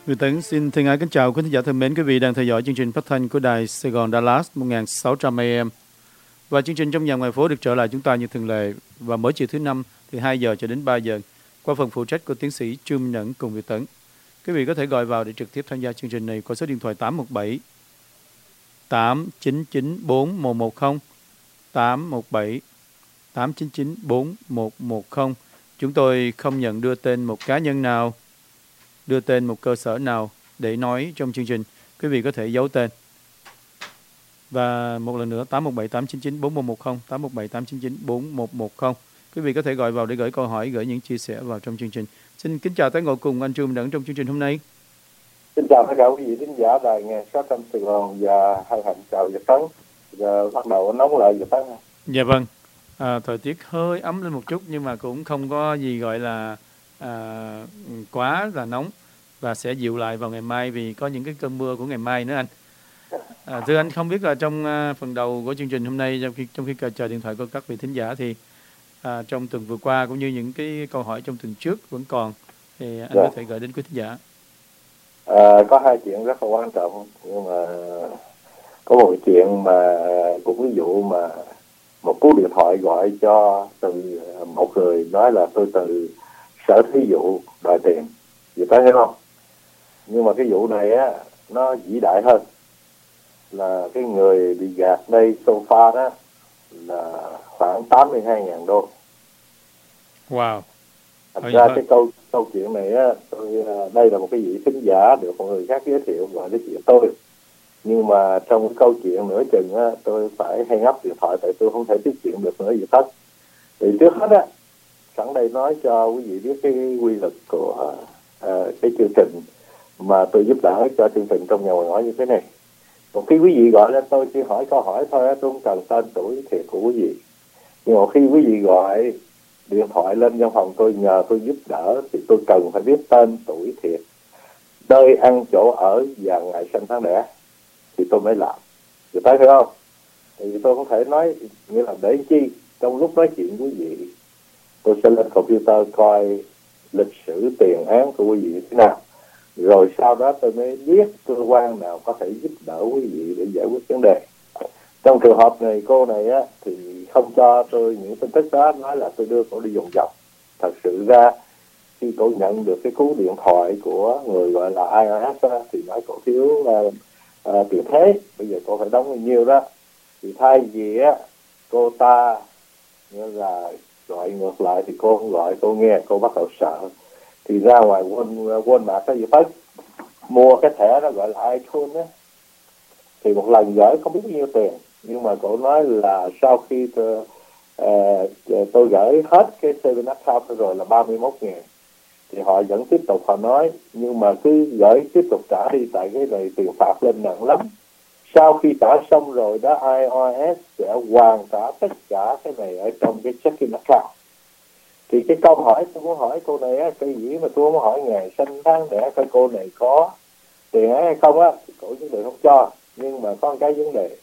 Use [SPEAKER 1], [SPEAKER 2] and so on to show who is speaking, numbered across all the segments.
[SPEAKER 1] Người Tấn xin thân ái kính chào quý khán giả thân mến, quý vị đang theo dõi chương trình phát thanh của đài Sài Gòn Dallas 1600 AM. Và chương trình Trong Nhà Ngoài Phố được trở lại chúng ta như thường lệ và mỗi chiều thứ năm từ 2 giờ cho đến 3 giờ qua phần phụ trách của tiến sĩ Trương Minh Nhẫn cùng Việt Tấn. Quý vị có thể gọi vào để trực tiếp tham gia chương trình này qua số điện thoại 817 899 4110 817 899 4110. Chúng tôi không nhận đưa tên một cá nhân nào, đưa tên một cơ sở nào để nói trong chương trình. Quý vị có thể giấu tên. Và một lần nữa 817 899 4110 817 899 4110. Quý vị có thể gọi vào để gửi câu hỏi, gửi những chia sẻ vào trong chương trình. Xin kính chào tái ngộ cùng anh Trương Minh Nhẫn trong chương trình hôm nay.
[SPEAKER 2] Xin chào tất cả quý vị khán giả đài nghe phát thanh Sài Gòn và hân hạnh chào Việt Tấn. Giờ bắt đầu nóng lại Việt Tấn.
[SPEAKER 1] Dạ vâng. Thời tiết hơi ấm lên một chút nhưng mà cũng không có gì gọi là quá là nóng, và sẽ dịu lại vào ngày mai vì có những cái cơn mưa của ngày mai nữa anh. Thưa anh, không biết là trong phần đầu của chương trình hôm nay, trong khi chờ điện thoại của các vị thính giả thì trong tuần vừa qua cũng như những cái câu hỏi trong tuần trước vẫn còn, thì anh có thể gửi đến quý thính giả.
[SPEAKER 2] Có hai chuyện rất là quan trọng, nhưng mà có một chuyện mà cũng ví dụ mà một cú điện thoại gọi cho từ một người nói là tôi từ sở thí dụ đòi tiền, vậy ta thấy không? Nhưng mà cái vụ này á nó vĩ đại hơn, là cái người bị gạt đây sofa đó là khoảng 82.000 đô.
[SPEAKER 1] Wow.
[SPEAKER 2] Thật ra cái câu chuyện này á, đây là một cái vị thính giả được một người khác giới thiệu gọi đến chuyện tôi. Nhưng mà trong cái câu chuyện nửa chừng á, tôi phải hang up điện thoại tại tôi không thể tiếp chuyện được nữa gì hết. Thì trước hết á, sẵn đây nói cho quý vị biết cái quy luật của cái chương trình mà tôi giúp đỡ cho chương trình Trong Nhà Ngoài Ngõ như thế này. Một khi quý vị gọi lên tôi chỉ hỏi câu hỏi thôi, tôi không cần tên tuổi thiệt của quý vị. Nhưng mà khi quý vị gọi điện thoại lên văn phòng tôi nhờ tôi giúp đỡ thì tôi cần phải biết tên tuổi thiệt, nơi ăn chỗ ở và ngày sinh tháng đẻ thì tôi mới làm. Người ta thấy không? Thì tôi không thể nói nghĩa là để chi trong lúc nói chuyện quý vị tôi sẽ lên computer coi lịch sử tiền án của quý vị thế nào, rồi sau đó tôi mới biết cơ quan nào có thể giúp đỡ quý vị để giải quyết vấn đề. Trong trường hợp này cô này á thì không cho tôi những tin tức đó, nói là tôi đưa cô đi vòng vòng. Thật sự ra khi cô nhận được cái cú điện thoại của người gọi là IRS á, thì nói cô thiếu tiền thế, bây giờ cô phải đóng bao nhiêu đó. Thì thay vì á cô ta như là gọi ngược lại thì cô không gọi, cô nghe cô bắt đầu sợ, thì ra ngoài Walmart cái gì hết mua cái thẻ đó gọi là iTunes á, thì một lần gửi không biết bao nhiêu tiền. Nhưng mà cô nói là sau khi tôi gửi hết cái saving account rồi là 31.000 thì họ vẫn tiếp tục, họ nói nhưng mà cứ gửi tiếp tục trả đi, tại cái này tiền phạt lên nặng lắm. Sau khi trả xong rồi đó, IRS sẽ hoàn trả tất cả cái này ở trong cái checking account. Thì cái câu hỏi tôi muốn hỏi cô này á, cái gì mà tôi muốn hỏi ngày sinh tháng đẻ coi cô này có tiền hay không á, thì cổ vấn đề không cho. Nhưng mà có một cái vấn đề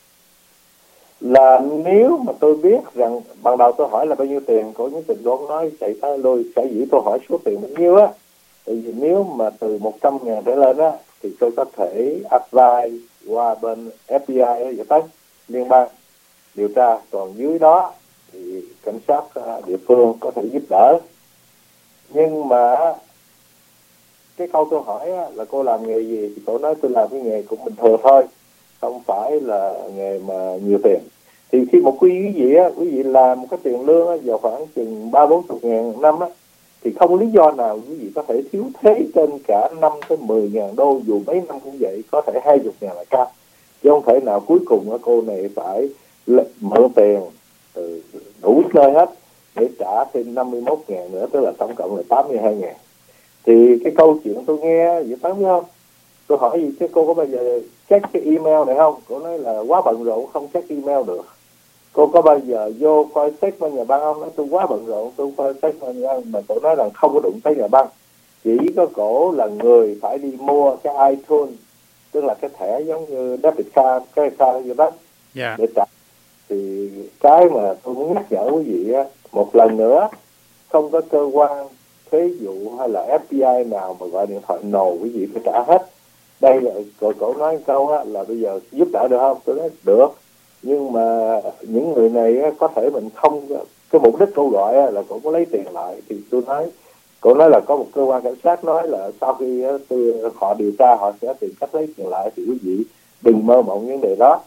[SPEAKER 2] là nếu mà tôi biết rằng ban đầu tôi hỏi là bao nhiêu tiền, cổ nhất định luôn nói chạy tới lui, sở dĩ tôi hỏi số tiền bao nhiêu á, tại vì nếu mà từ 100.000 trở lên á thì tôi có thể apply qua bên FBI vậy tới liên bang điều tra, còn dưới đó thì cảnh sát địa phương có thể giúp đỡ. Nhưng mà cái câu tôi hỏi á, là cô làm nghề gì, thì cô nói tôi làm cái nghề cũng bình thường thôi, không phải là nghề mà nhiều tiền. Thì khi một quý vị làm cái tiền lương á, vào khoảng chừng 30-40 ngàn năm á, thì không có lý do nào quý vị có thể thiếu thế trên cả 5-10 ngàn đô, dù mấy năm cũng vậy, có thể 20 ngàn là cao. Chứ không thể nào cuối cùng cô này phải mượn tiền đủ nơi hết để trả thêm 51.000 nữa, tức là tổng cộng là 82.000. Thì cái câu chuyện tôi nghe vậy phải không? Tôi hỏi gì chứ cô có bao giờ check cái email này không? Cô nói là quá bận rộn không check email được. Cô có bao giờ vô coi statement nhà băng không? Nói tôi quá bận rộn tôi coi statement nhà băng, mà cô nói là không có đụng tới nhà băng. Chỉ có cổ là người phải đi mua cái iTunes, tức là cái thẻ giống như debit card, cái card gì đó để trả. Thì cái mà tôi muốn nhắc nhở quý vị á, một lần nữa, không có cơ quan thuế vụ hay là FBI nào mà gọi điện thoại nổ quý vị phải trả hết. Đây là cổ nói câu á, là bây giờ giúp đỡ được không? Tôi nói được, nhưng mà những người này á, có thể mình không, cái mục đích cô gọi á, là cổ có lấy tiền lại. Thì tôi nói, cổ nói là có một cơ quan cảnh sát nói là sau khi họ điều tra họ sẽ tìm cách lấy tiền lại, thì quý vị đừng mơ mộng vấn đề đó.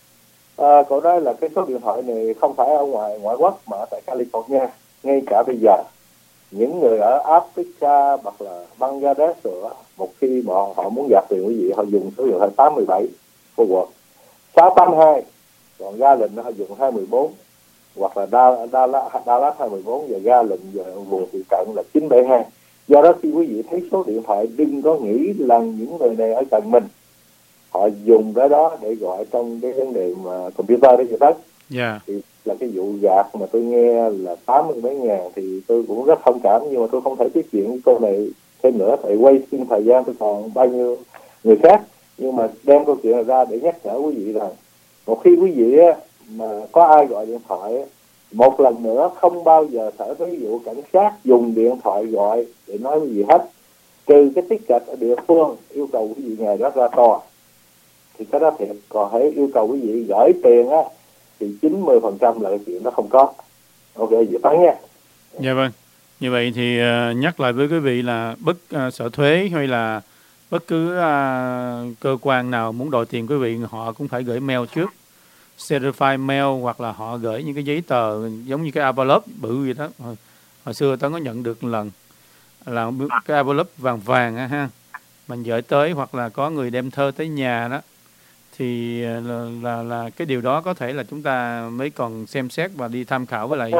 [SPEAKER 2] Cổ nói là cái số điện thoại này không phải ở ngoại quốc mà ở tại California. Ngay cả bây giờ những người ở Africa hoặc là Bangladesh rồi, một khi mà họ muốn gạt tiền quý vị, họ dùng số điện thoại 817 forward 682, còn ra lệnh họ dùng 214, hoặc là Dallas 214 và ra lệnh về vùng phụ cận là 972. Do đó khi quý vị thấy số điện thoại, đừng có nghĩ là những người này ở gần mình, họ dùng cái đó để gọi trong cái vấn đề mà computer đấy, vậy đó. Thì là cái vụ gạt mà tôi nghe là 80 mấy ngàn thì tôi cũng rất thông cảm, nhưng mà tôi không thể tiếp chuyện với cô này thêm nữa, tại quay xin thời gian tôi còn bao nhiêu người khác. Nhưng mà đem câu chuyện này ra để nhắc nhở quý vị rằng một khi quý vị á, mà có ai gọi điện thoại, một lần nữa không bao giờ Sở Thuế vụ cảnh sát dùng điện thoại gọi để nói quý vị hết, trừ cái ticket ở địa phương yêu cầu quý vị ngày đó ra tòa thì cái đó thiệt. Còn hãy yêu cầu quý vị gửi tiền á thì 90% là cái chuyện đó không có. Ok, vậy Tấn nha.
[SPEAKER 1] Dạ vâng. Như vậy thì nhắc lại với quý vị là Sở Thuế hay là bất cứ cơ quan nào muốn đòi tiền quý vị, họ cũng phải gửi mail trước, certified mail, hoặc là họ gửi những cái giấy tờ giống như cái envelope bự gì đó. Hồi xưa Tấn có nhận được một lần là cái envelope vàng vàng ha, mình gửi tới, hoặc là có người đem thơ tới nhà đó, thì là cái điều đó có thể là chúng ta mới còn xem xét và đi tham khảo với lại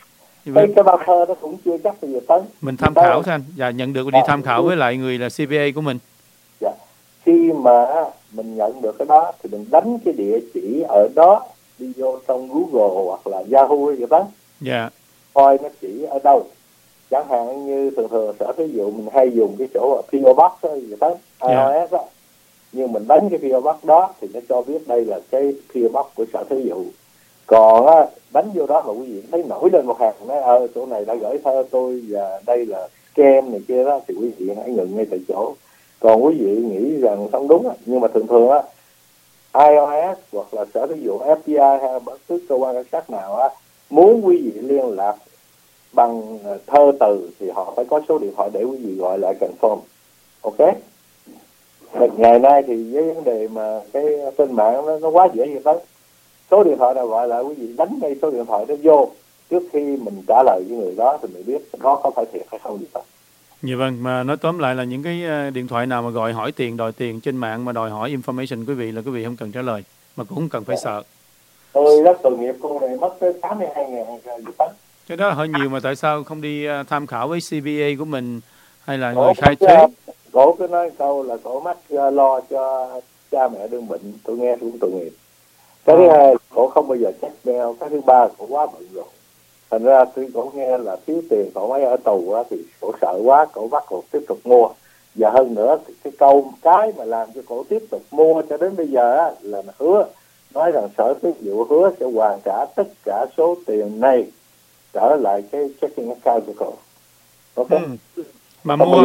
[SPEAKER 2] cái bao thơ đó cũng chưa chắc bây giờ Tấn.
[SPEAKER 1] Mình tham khảo thôi anh, và nhận được đi tham khảo với lại người là CPA của mình.
[SPEAKER 2] Dạ. Khi mà mình nhận được cái đó thì mình đánh cái địa chỉ ở đó, đi vô trong Google hoặc là Yahoo vậy đó.
[SPEAKER 1] Dạ.
[SPEAKER 2] Coi nó chỉ ở đâu. Chẳng hạn như thường Sở Thuế vụ mình hay dùng cái chỗ PO Box đó, vậy đó, iOS đó. Nhưng mình đánh cái PO Box đó thì nó cho biết đây là cái PO Box của Sở Thuế vụ. Còn á, đánh vô đó mà quý vị thấy nổi lên một hàng nói chỗ này đã gửi thơ tôi và đây là scam này kia đó, thì quý vị hãy ngừng ngay tại chỗ. Còn quý vị nghĩ rằng không đúng á, nhưng mà thường á, iOS hoặc là Sở Thuế vụ FBI hay bất cứ cơ quan cảnh sát nào á, muốn quý vị liên lạc bằng thơ từ thì họ phải có số điện thoại để quý vị gọi lại confirm. Ok. Ngày nay thì với vấn đề mà cái trên mạng nó quá dễ như thế, số điện thoại nào gọi lại quý vị đánh ngay số điện thoại đó vô trước khi mình trả lời với người đó thì mình biết đó có phải thiệt hay không gì đó.
[SPEAKER 1] Dạ vâng, mà nói tóm lại là những cái điện thoại nào mà gọi hỏi tiền, đòi tiền trên mạng mà đòi hỏi information quý vị là quý vị không cần trả lời, mà cũng không cần phải sợ.
[SPEAKER 2] Tôi rất tội nghiệp cô này mất tới 82.000 gì đó.
[SPEAKER 1] Cái đó hơi nhiều, mà tại sao không đi tham khảo với CPA của mình hay là người khai thuế?
[SPEAKER 2] Cổ cứ nói câu là cổ mắc lo cho cha mẹ đương bệnh, tôi nghe cũng tội nghiệp. Cái thứ hai, cổ không bao giờ check mail. Cái thứ ba, cổ quá bận rồi. Thành ra khi cổ nghe là thiếu tiền, cổ mấy ở tù á, thì cổ sợ quá, cổ bắt cổ tiếp tục mua. Và hơn nữa, cái mà làm cho cổ tiếp tục mua cho đến bây giờ á, là hứa, nói rằng Sở Thuế vụ hứa sẽ hoàn trả tất cả số tiền này trở lại cái checking account của cổ. Ok.
[SPEAKER 1] Mà mua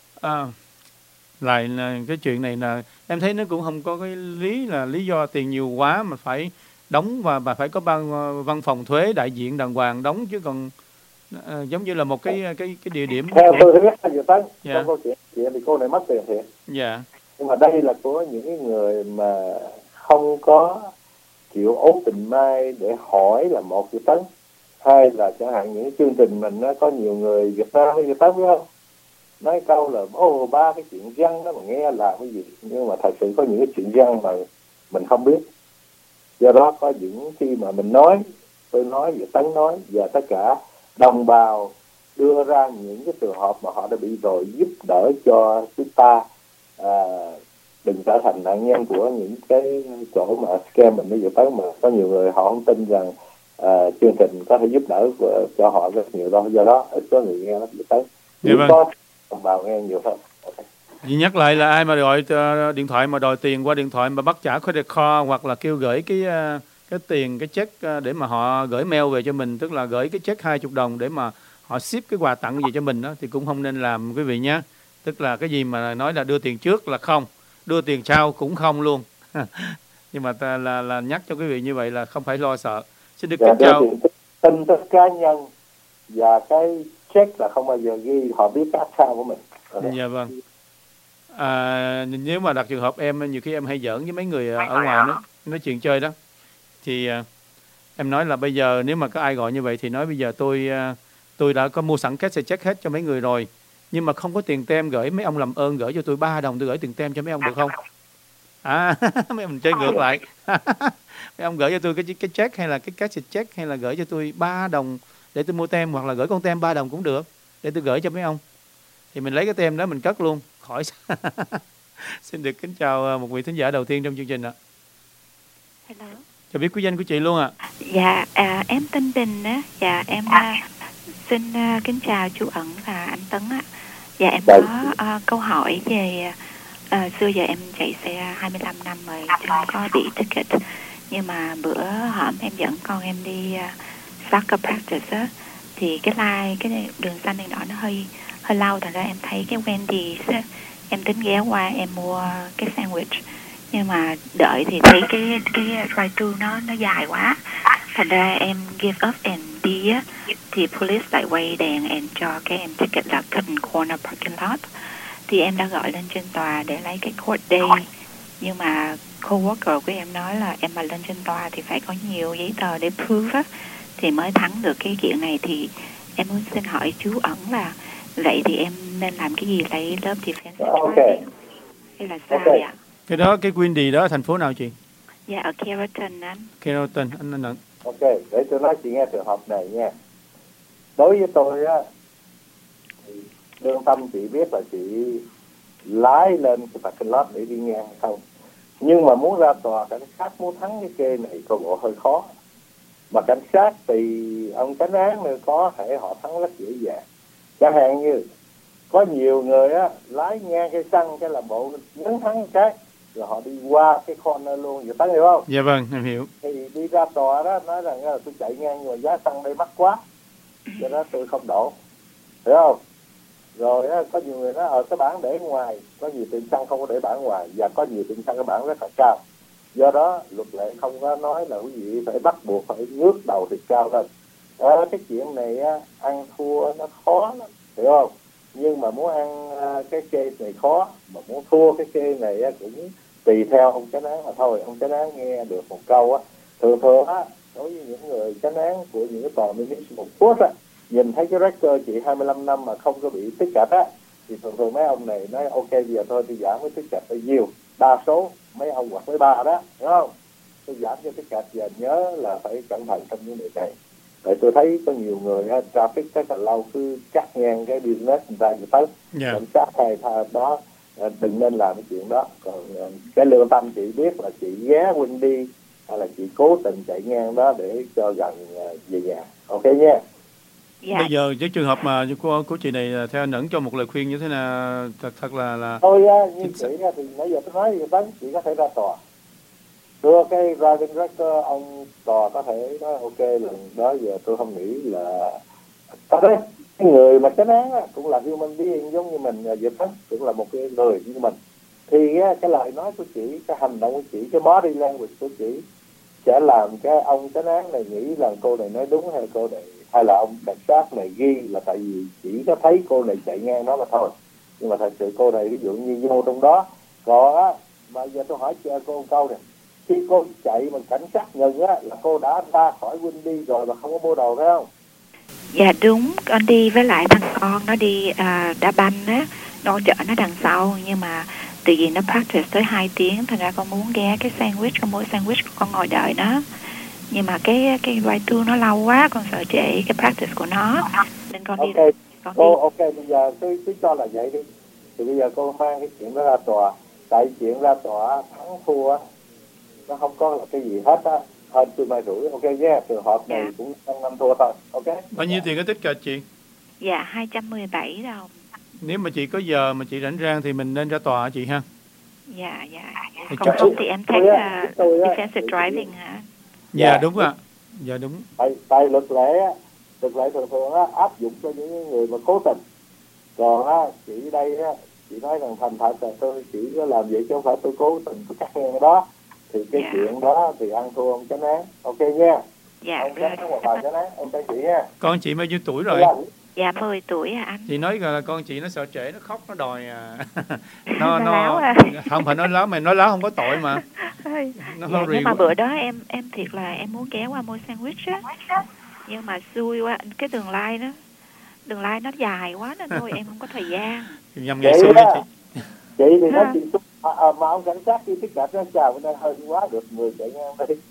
[SPEAKER 1] lại là cái chuyện này là em thấy nó cũng không có cái lý do tiền nhiều quá mà phải đóng, và phải có văn phòng thuế đại diện đàng hoàng đóng, chứ còn giống như là một cái địa điểm.
[SPEAKER 2] Theo tôi biết là Tấn, trong câu chuyện thì cô này mất tiền thiệt.
[SPEAKER 1] Dạ.
[SPEAKER 2] Nhưng mà đây là của những người mà không có chịu open mind để hỏi là một chữ Tấn. Hai là chẳng hạn những chương trình mình nó có nhiều người Việt Nam hay Việt Tấn biết không? Nói câu là ba cái chuyện văn đó mà nghe là cái gì, nhưng mà thật sự có những cái chuyện văn mà mình không biết. Do đó có những khi mà mình nói, tôi nói, Việt Tấn nói, và tất cả đồng bào đưa ra những cái trường hợp mà họ đã bị rồi, giúp đỡ cho chúng ta đừng trở thành nạn nhân của những cái chỗ mà scam mình. Ví dụ tới mà có nhiều người họ không tin rằng chương trình có thể giúp đỡ cho họ rất nhiều đâu. Do đó ít có người nghe nó Việt Tấn. Chỉ có đồng bào nghe nhiều thôi.
[SPEAKER 1] Vì nhắc lại là ai mà gọi điện thoại mà đòi tiền qua điện thoại mà bắt trả credit card, hoặc là kêu gửi cái tiền, cái check để mà họ gửi mail về cho mình, tức là gửi cái check 20 đồng để mà họ ship cái quà tặng gì cho mình đó thì cũng không nên làm quý vị nhé. Tức là cái gì mà nói là đưa tiền trước là không, đưa tiền sau cũng không luôn. Nhưng mà là nhắc cho quý vị như vậy là không phải lo sợ. Xin được kính
[SPEAKER 2] đưa
[SPEAKER 1] chào.
[SPEAKER 2] tiền tin tức cá nhân và cái check là không bao giờ ghi, họ biết cái account của mình.
[SPEAKER 1] Dạ vâng. Nếu mà đặt trường hợp em nhiều khi em hay giỡn với mấy người ở ngoài nói chuyện chơi đó, thì em nói là bây giờ nếu mà có ai gọi như vậy thì nói bây giờ tôi đã có mua sẵn cash check hết cho mấy người rồi, nhưng mà không có tiền tem gửi, mấy ông làm ơn gửi cho tôi 3 đồng, tôi gửi tiền tem cho mấy ông được không? Mấy ông chơi ngược lại. Mấy ông gửi cho tôi cái check hay là cái cash check, hay là gửi cho tôi 3 đồng để tôi mua tem, hoặc là gửi con tem 3 đồng cũng được để tôi gửi cho mấy ông. Thì mình lấy cái tem đó mình cất luôn khỏi. Xin được kính chào một vị thính giả đầu tiên trong chương trình ạ.
[SPEAKER 3] Hello.
[SPEAKER 1] Cho biết quý danh của chị luôn ạ.
[SPEAKER 3] Dạ, em tên Bình á. Dạ, em xin kính chào chú Ẩn và anh Tấn á. Dạ, em có câu hỏi về xưa giờ em chạy xe 25 năm rồi, chưa có bị ticket. Nhưng mà bữa hổm em dẫn con em đi soccer practice á, thì cái đường xanh đèn đỏ nó hơi lâu, thành ra em thấy cái Wendy's á, em tính ghé qua em mua cái sandwich, nhưng mà đợi thì thấy cái drive-thru nó dài quá, thành ra em give up and đi á, thì police lại quay đèn and cho cái em ticket là cut in corner parking lot. Thì em đã gọi lên trên tòa để lấy cái court day, nhưng mà co-worker của em nói là em mà lên trên tòa thì phải có nhiều giấy tờ để prove á, thì mới thắng được cái kiện này. Thì em muốn xin hỏi chú Ẩn là vậy thì em nên làm cái gì, lấy lớp defensive driving hay là sao vậy ạ?
[SPEAKER 1] Cái đó, cái Windy đó thành phố nào chị?
[SPEAKER 3] Dạ, ở Carrollton anh.
[SPEAKER 1] Carrollton, anh Ẩn.
[SPEAKER 2] Ok, để tôi nói chị nghe trường hợp này nha. Đối với tôi á, lương tâm chị biết là chị lái lên cái parking lot để đi ngang không, nhưng mà muốn ra tòa cảnh sát muốn thắng cái kê này coi bộ hơi khó. Mà cảnh sát thì ông chánh án nữa có thể họ thắng rất dễ dàng. Chẳng hạn như có nhiều người á lái ngang cây xăng cái là bộ nhấn thắng cái rồi họ đi qua cái corner luôn, vậy thấy hiểu không?
[SPEAKER 1] Dạ vâng, em hiểu.
[SPEAKER 2] Thì đi ra tòa đó nói rằng là tôi chạy ngang nhưng mà giá xăng đây mắc quá, cho đó tôi không đổ, hiểu không? Rồi á, có nhiều người nói ở cái bảng để ngoài, có nhiều tiệm xăng không có để bảng ngoài, và có nhiều tiệm xăng cái bảng rất là cao. Do đó luật lệ không có nói là quý vị phải bắt buộc phải ngước đầu thì cao lên. Cái chuyện này á, ăn thua nó khó lắm, hiểu không? Nhưng mà muốn ăn cái case này khó, mà muốn thua cái case này á, cũng tùy theo ông chánh án mà thôi. Ông chánh án nghe được một câu á, thường á, đối với những người chánh án của những cái tòa municipal court á, nhìn thấy cái record chị 25 năm mà không có bị ticket á, thì thường mấy ông này nói ok bây giờ thôi tôi giảm cái ticket bao nhiêu. Đa số mấy ông hoặc mấy bà đó, hiểu không? Tôi giảm cho ticket, và nhớ là phải cẩn thận trong những điều này. Tại tôi thấy có nhiều người traffic rất là lâu, cứ cắt ngang cái business người ta vậy tới. Cảnh sát hay đó đừng nên làm cái chuyện đó. Còn cái lương tâm chị biết là chị ghé Windy hay là chị cố tình chạy ngang đó để cho gần về nhà, ok nha.
[SPEAKER 3] Dạ.
[SPEAKER 1] Bây giờ cái trường hợp mà của chị này theo anh Ẩn cho một lời khuyên như thế nào thật là
[SPEAKER 2] thôi như chị thì nãy giờ tôi nói gì đó, chị có thể ra tòa đưa cái driving record, ông tòa có thể nói ok lần đó giờ tôi không nghĩ là có đấy. Cái người mà chánh án cũng là human being giống như mình vậy đó, cũng là một cái người như mình, thì cái lời nói của chị, cái hành động của chị, cái body language của chị sẽ làm cái ông chánh án này nghĩ là cô này nói đúng, hay cô này, hay là ông cảnh sát này ghi là tại vì chỉ có thấy cô này chạy ngang nó mà thôi. Nhưng mà thật sự cô này ví dụ như vô trong đó. Còn mà giờ tôi hỏi cô một câu này, khi cô chạy mà cảnh sát ngừng là cô đã ra khỏi Windy rồi mà không có mua đồ, phải không?
[SPEAKER 3] Dạ đúng, con đi với lại thằng con nó đi đá banh á, nó chở nó đằng sau, nhưng mà từ vì nó practice tới 2 tiếng, thành ra con muốn ghé cái sandwich, con mua sandwich, con ngồi đợi nó. Nhưng mà cái drive-thru nó lâu quá, con sợ trễ cái practice của nó, nên con đi.
[SPEAKER 2] Ok, bây giờ cứ cho là vậy đi. Thì bây giờ cô mang cái chuyện đó ra tòa. Tại chuyện ra tòa thắng thua nó không có là cái gì hết á, hơn tôi mai rủi, ok nha. Trường hợp này cũng năm thua thôi, ok.
[SPEAKER 1] Bao nhiêu tiền cái ticket chị?
[SPEAKER 3] Dạ 217 đồng.
[SPEAKER 1] Nếu mà chị có giờ mà chị rảnh rang thì mình nên ra tòa hả chị ha?
[SPEAKER 3] Dạ. Còn không thì em thấy defensive driving hả?
[SPEAKER 1] Dạ đúng ạ. Dạ đúng.
[SPEAKER 2] Tại luật lệ luật lệ thường thường á, áp dụng cho những người mà cố tình. Còn á, chị đây á, chị nói rằng thành thật là tôi chỉ có làm vậy chứ không phải tôi cố tình tôi cắt ngang cái đó. Thì cái chuyện đó thì ăn thua ông chánh án. Ok nha. Ông chánh án một bài chánh án. Ok chị nha.
[SPEAKER 1] Con chị bao nhiêu tuổi rồi?
[SPEAKER 3] Dạ 10 tuổi anh.
[SPEAKER 1] Chị nói là con chị nó sợ trễ, nó khóc, nó đòi
[SPEAKER 3] nó láo
[SPEAKER 1] không phải nói láo, mà nói láo không có tội mà.
[SPEAKER 3] Nó nhưng mà bữa đó em thiệt là em muốn ghé qua mua sandwich á, nhưng mà xui quá, cái đường line nó dài quá nên thôi em không có thời gian.
[SPEAKER 1] Nhầm ngày xui chị.
[SPEAKER 2] Chị thì nói chuyện mà ông cảnh sát đi tiếp cận nó chào bên đây hơi quá được người chạy ngang đây.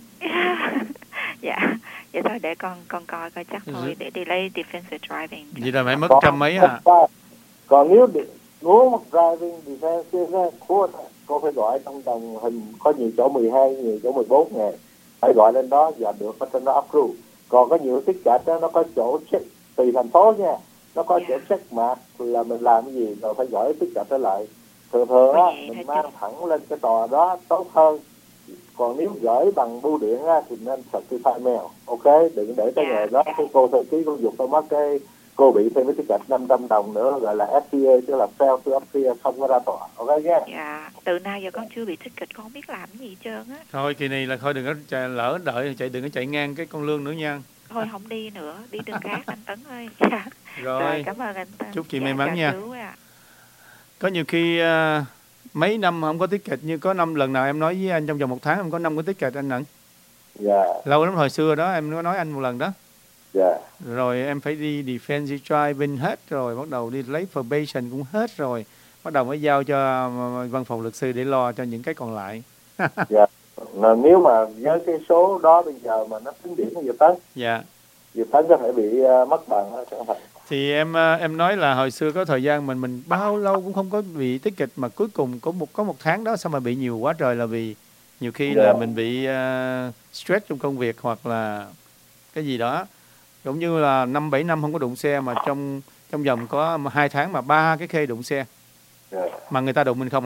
[SPEAKER 3] Dạ vậy thôi để con coi chắc thôi để delay defensive driving.
[SPEAKER 1] Vậy là phải mất trăm mấy à.
[SPEAKER 2] Còn nếu muốn driving defensive cô phải gọi trong đồng hình có nhiều chỗ 12, nhiều chỗ 14 ngày, phải gọi lên đó và được ở trên đó approve. Còn có nhiều tiết cạch đó nó có chỗ check tùy thành phố nha, nó có chỗ check mà là mình làm cái gì rồi phải gửi tiết cạch trở lại. Thường á mình mang thẳng lên cái tòa đó tốt hơn. Còn nếu gửi bằng bưu điện á thì nên certify mail. Ok, đừng để cái ngày đó cái cô thư ký cô dục tôi mất cái cô bị thêm cái tiết cạch 500 đồng nữa, gọi là FTA, tức là fail to appear, không có ra tòa. Ok nhé.
[SPEAKER 3] Dạ, từ nay giờ con chưa bị ticket, con không biết làm cái gì hết trơn á.
[SPEAKER 1] Thôi kỳ này là thôi đừng có lỡ đợi chạy, đừng có chạy ngang cái con Lương nữa nha.
[SPEAKER 3] Thôi không đi nữa, đi đường khác anh Tấn ơi. Dạ.
[SPEAKER 1] Rồi
[SPEAKER 3] cảm ơn anh Tấn.
[SPEAKER 1] Chúc chị may mắn nha. Có nhiều khi mấy năm không có ticket, như có năm lần nào em nói với anh trong vòng 1 tháng em có 5 cái ticket anh Nặng.
[SPEAKER 2] Dạ.
[SPEAKER 1] Lâu lắm hồi xưa đó em có nói anh một lần đó.
[SPEAKER 2] Dạ.
[SPEAKER 1] Rồi em phải đi defensive driving hết rồi, bắt đầu đi lấy probation cũng hết rồi, bắt đầu mới giao cho văn phòng luật sư để lo cho những cái còn lại.
[SPEAKER 2] Dạ. Mà nếu mà với cái số đó bây giờ mà nó tính điểm như Tấn.
[SPEAKER 1] Dạ.
[SPEAKER 2] Dự Tấn có thể bị mất bằng đó chẳng hạn.
[SPEAKER 1] Thì em nói là hồi xưa có thời gian mình bao lâu cũng không có bị ticket, mà cuối cùng có một tháng đó sao mà bị nhiều quá trời, là vì nhiều khi là mình bị stress trong công việc hoặc là cái gì đó, giống như là 5-7 năm không có đụng xe, mà trong vòng có 2 tháng mà 3 cái khê đụng xe. Mà người ta đụng mình không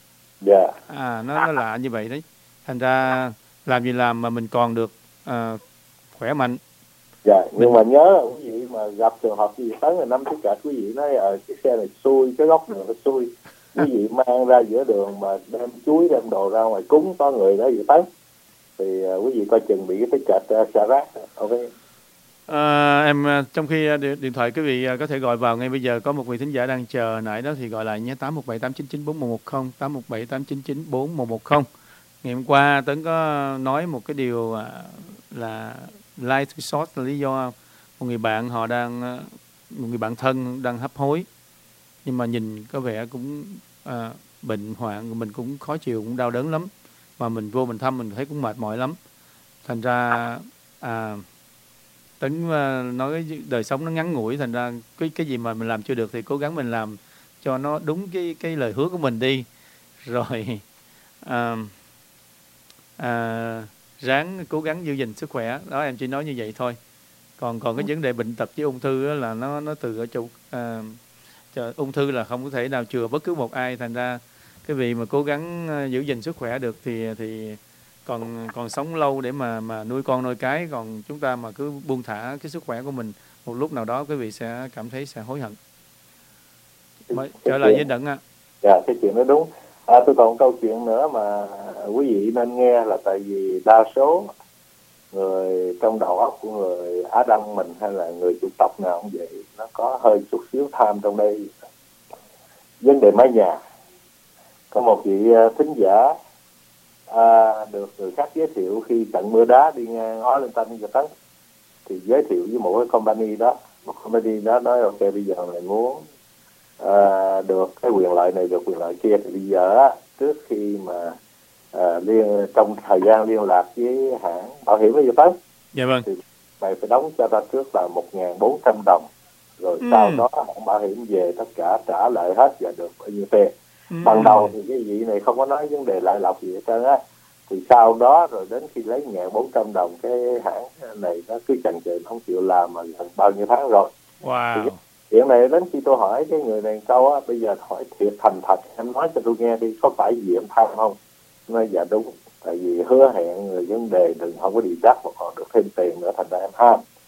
[SPEAKER 1] à. Nó lạ như vậy đấy. Thành ra làm gì làm mà mình còn được khỏe mạnh.
[SPEAKER 2] Dạ, nhưng mà nhớ quý vị mà gặp trường hợp gì tới là 5 tiết cạch, quý vị nói cái xe này xui, cái góc đường nó xui, quý vị mang ra giữa đường mà đem chuối đem đồ ra ngoài cúng có người đó dự tới thì quý vị coi chừng bị cái tiết cạch xả rác. Ok.
[SPEAKER 1] Em trong khi điện thoại quý vị có thể gọi vào ngay bây giờ, có một vị thính giả đang chờ nãy đó thì gọi lại nhé, 817-899-4110, 817-899-4110. Ngày hôm qua Tấn có nói một cái điều là life too short, là lý do một người bạn thân đang hấp hối, nhưng mà nhìn có vẻ cũng bệnh hoạn, mình cũng khó chịu, cũng đau đớn lắm, mà mình vô mình thăm mình thấy cũng mệt mỏi lắm. Thành ra Tấn nói đời sống nó ngắn ngủi, thành ra cái gì mà mình làm chưa được thì cố gắng mình làm cho nó đúng cái lời hứa của mình đi, rồi ráng cố gắng giữ gìn sức khỏe đó. Em chỉ nói như vậy thôi. Còn cái vấn đề bệnh tật với ung thư là nó từ ở chỗ ung thư là không có thể nào chừa bất cứ một ai. Thành ra cái vị mà cố gắng giữ gìn sức khỏe được thì còn sống lâu để mà nuôi con nuôi cái. Còn chúng ta mà cứ buông thả cái sức khỏe của mình, một lúc nào đó quý vị sẽ cảm thấy sẽ hối hận. Trở lại với Đặng ạ.
[SPEAKER 2] Dạ, cái chuyện đó đúng. Tôi còn câu chuyện nữa mà quý vị nên nghe, là tại vì đa số người trong đầu óc của người Á Đông mình hay là người chủng tộc nào cũng vậy, nó có hơi chút xíu tham trong đây. Vấn đề mái nhà, có một vị thính giả được người khác giới thiệu khi trận mưa đá đi ngang Arlington và Tấn, thì giới thiệu với một cái company đó nói ok bây giờ mày muốn được cái quyền lợi này được quyền lợi kia, thì bây giờ trước khi mà trong thời gian liên lạc với hãng bảo hiểm đó Tấn,
[SPEAKER 1] dạ vâng,
[SPEAKER 2] thì mày phải đóng cho ta trước là 1.400 đồng, rồi sau đó hãng bảo hiểm về tất cả trả lại hết và được bao nhiêu tiền. Ban đầu thì cái vị này không có nói vấn đề lại lọc gì hết trơn á, thì sau đó rồi đến khi lấy 1.400 đồng, cái hãng này nó cứ chần chừ không chịu làm mà gần bao nhiêu tháng rồi.
[SPEAKER 1] Wow.
[SPEAKER 2] Thì chuyện này đến khi tôi hỏi cái người này câu á, bây giờ hỏi thiệt thành thật, em nói cho tôi nghe đi, có phải gì em tham không? Nói dạ đúng, tại vì hứa hẹn người vấn đề đừng không có đi đắt mà còn được thêm tiền nữa, thành ra em ham.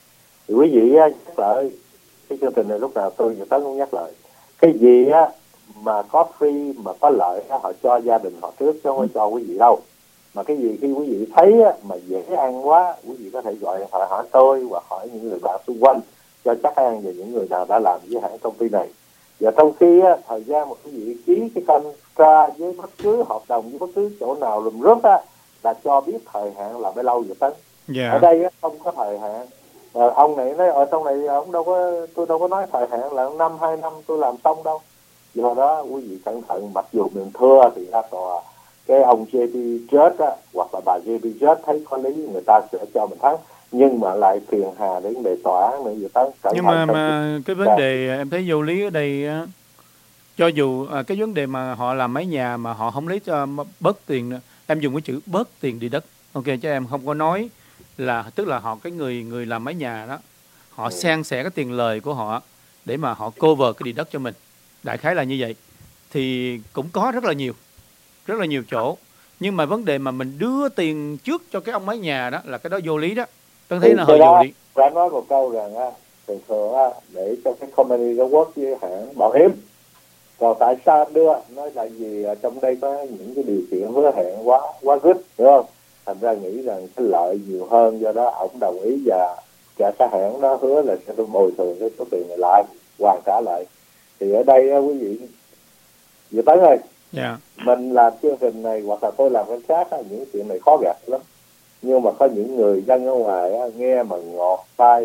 [SPEAKER 2] Thì quý vị nhắc lại cái chương trình này lúc nào tôi Việt Tấn cũng nhắc lại, cái gì mà có free mà có lợi họ cho gia đình họ trước chứ không phải cho quý vị đâu. Mà cái gì khi quý vị thấy mà dễ ăn quá, quý vị có thể gọi điện thoại hỏi tôi hoặc hỏi những người bạn xung quanh cho chắc ăn về những người nào đã làm với hãng công ty này. Và trong khi thời gian mà quý vị ký cái contract với bất cứ hợp đồng với bất cứ chỗ nào lùm rớt là cho biết thời hạn là bao lâu Việt Tấn. Ở đây không có thời hạn. Ông này nói ở trong này ông tôi đâu có nói thời hạn là 1-2 năm tôi làm xong đâu. Do đó quý vị cẩn thận, mặc dù mình thưa thì ra tòa cái ông JP Judge hoặc là bà JP Judge thấy có lý người ta sẽ cho mình thắng, nhưng mà lại phiền hà đến đề tòa án nữa Việt Tấn.
[SPEAKER 1] Nhưng mà cái vấn đề em thấy vô lý ở đây á, cho dù cái vấn đề mà họ làm mấy nhà mà họ không lấy cho bớt tiền nữa. Em dùng cái chữ bớt tiền đi đất, ok, chứ em không có nói là tức là họ cái người làm mấy nhà đó họ san sẻ cái tiền lời của họ để mà họ cover cái địa đất cho mình, đại khái là như vậy. Thì cũng có rất là nhiều chỗ, nhưng mà vấn đề mà mình đưa tiền trước cho cái ông mấy nhà đó là cái đó vô lý đó. Tôi thấy là hơi vô lý.
[SPEAKER 2] Đã nói một câu rằng thường thường để cho cái company nó work với hãng bảo hiểm. Còn tại sao đưa nói là gì trong đây có những cái điều kiện hứa hẹn quá good, đúng không? Thành ra nghĩ rằng cái lợi nhiều hơn, do đó ổng đồng ý và cả cái hãng đó hứa là sẽ bồi thường cái số tiền này lại, hoàn trả lại. Thì ở đây quý vị Việt Tấn ơi, mình làm chương trình này hoặc là tôi làm cái khác những chuyện này khó gạt lắm. Nhưng mà có những người dân ở ngoài nghe mà ngọt tai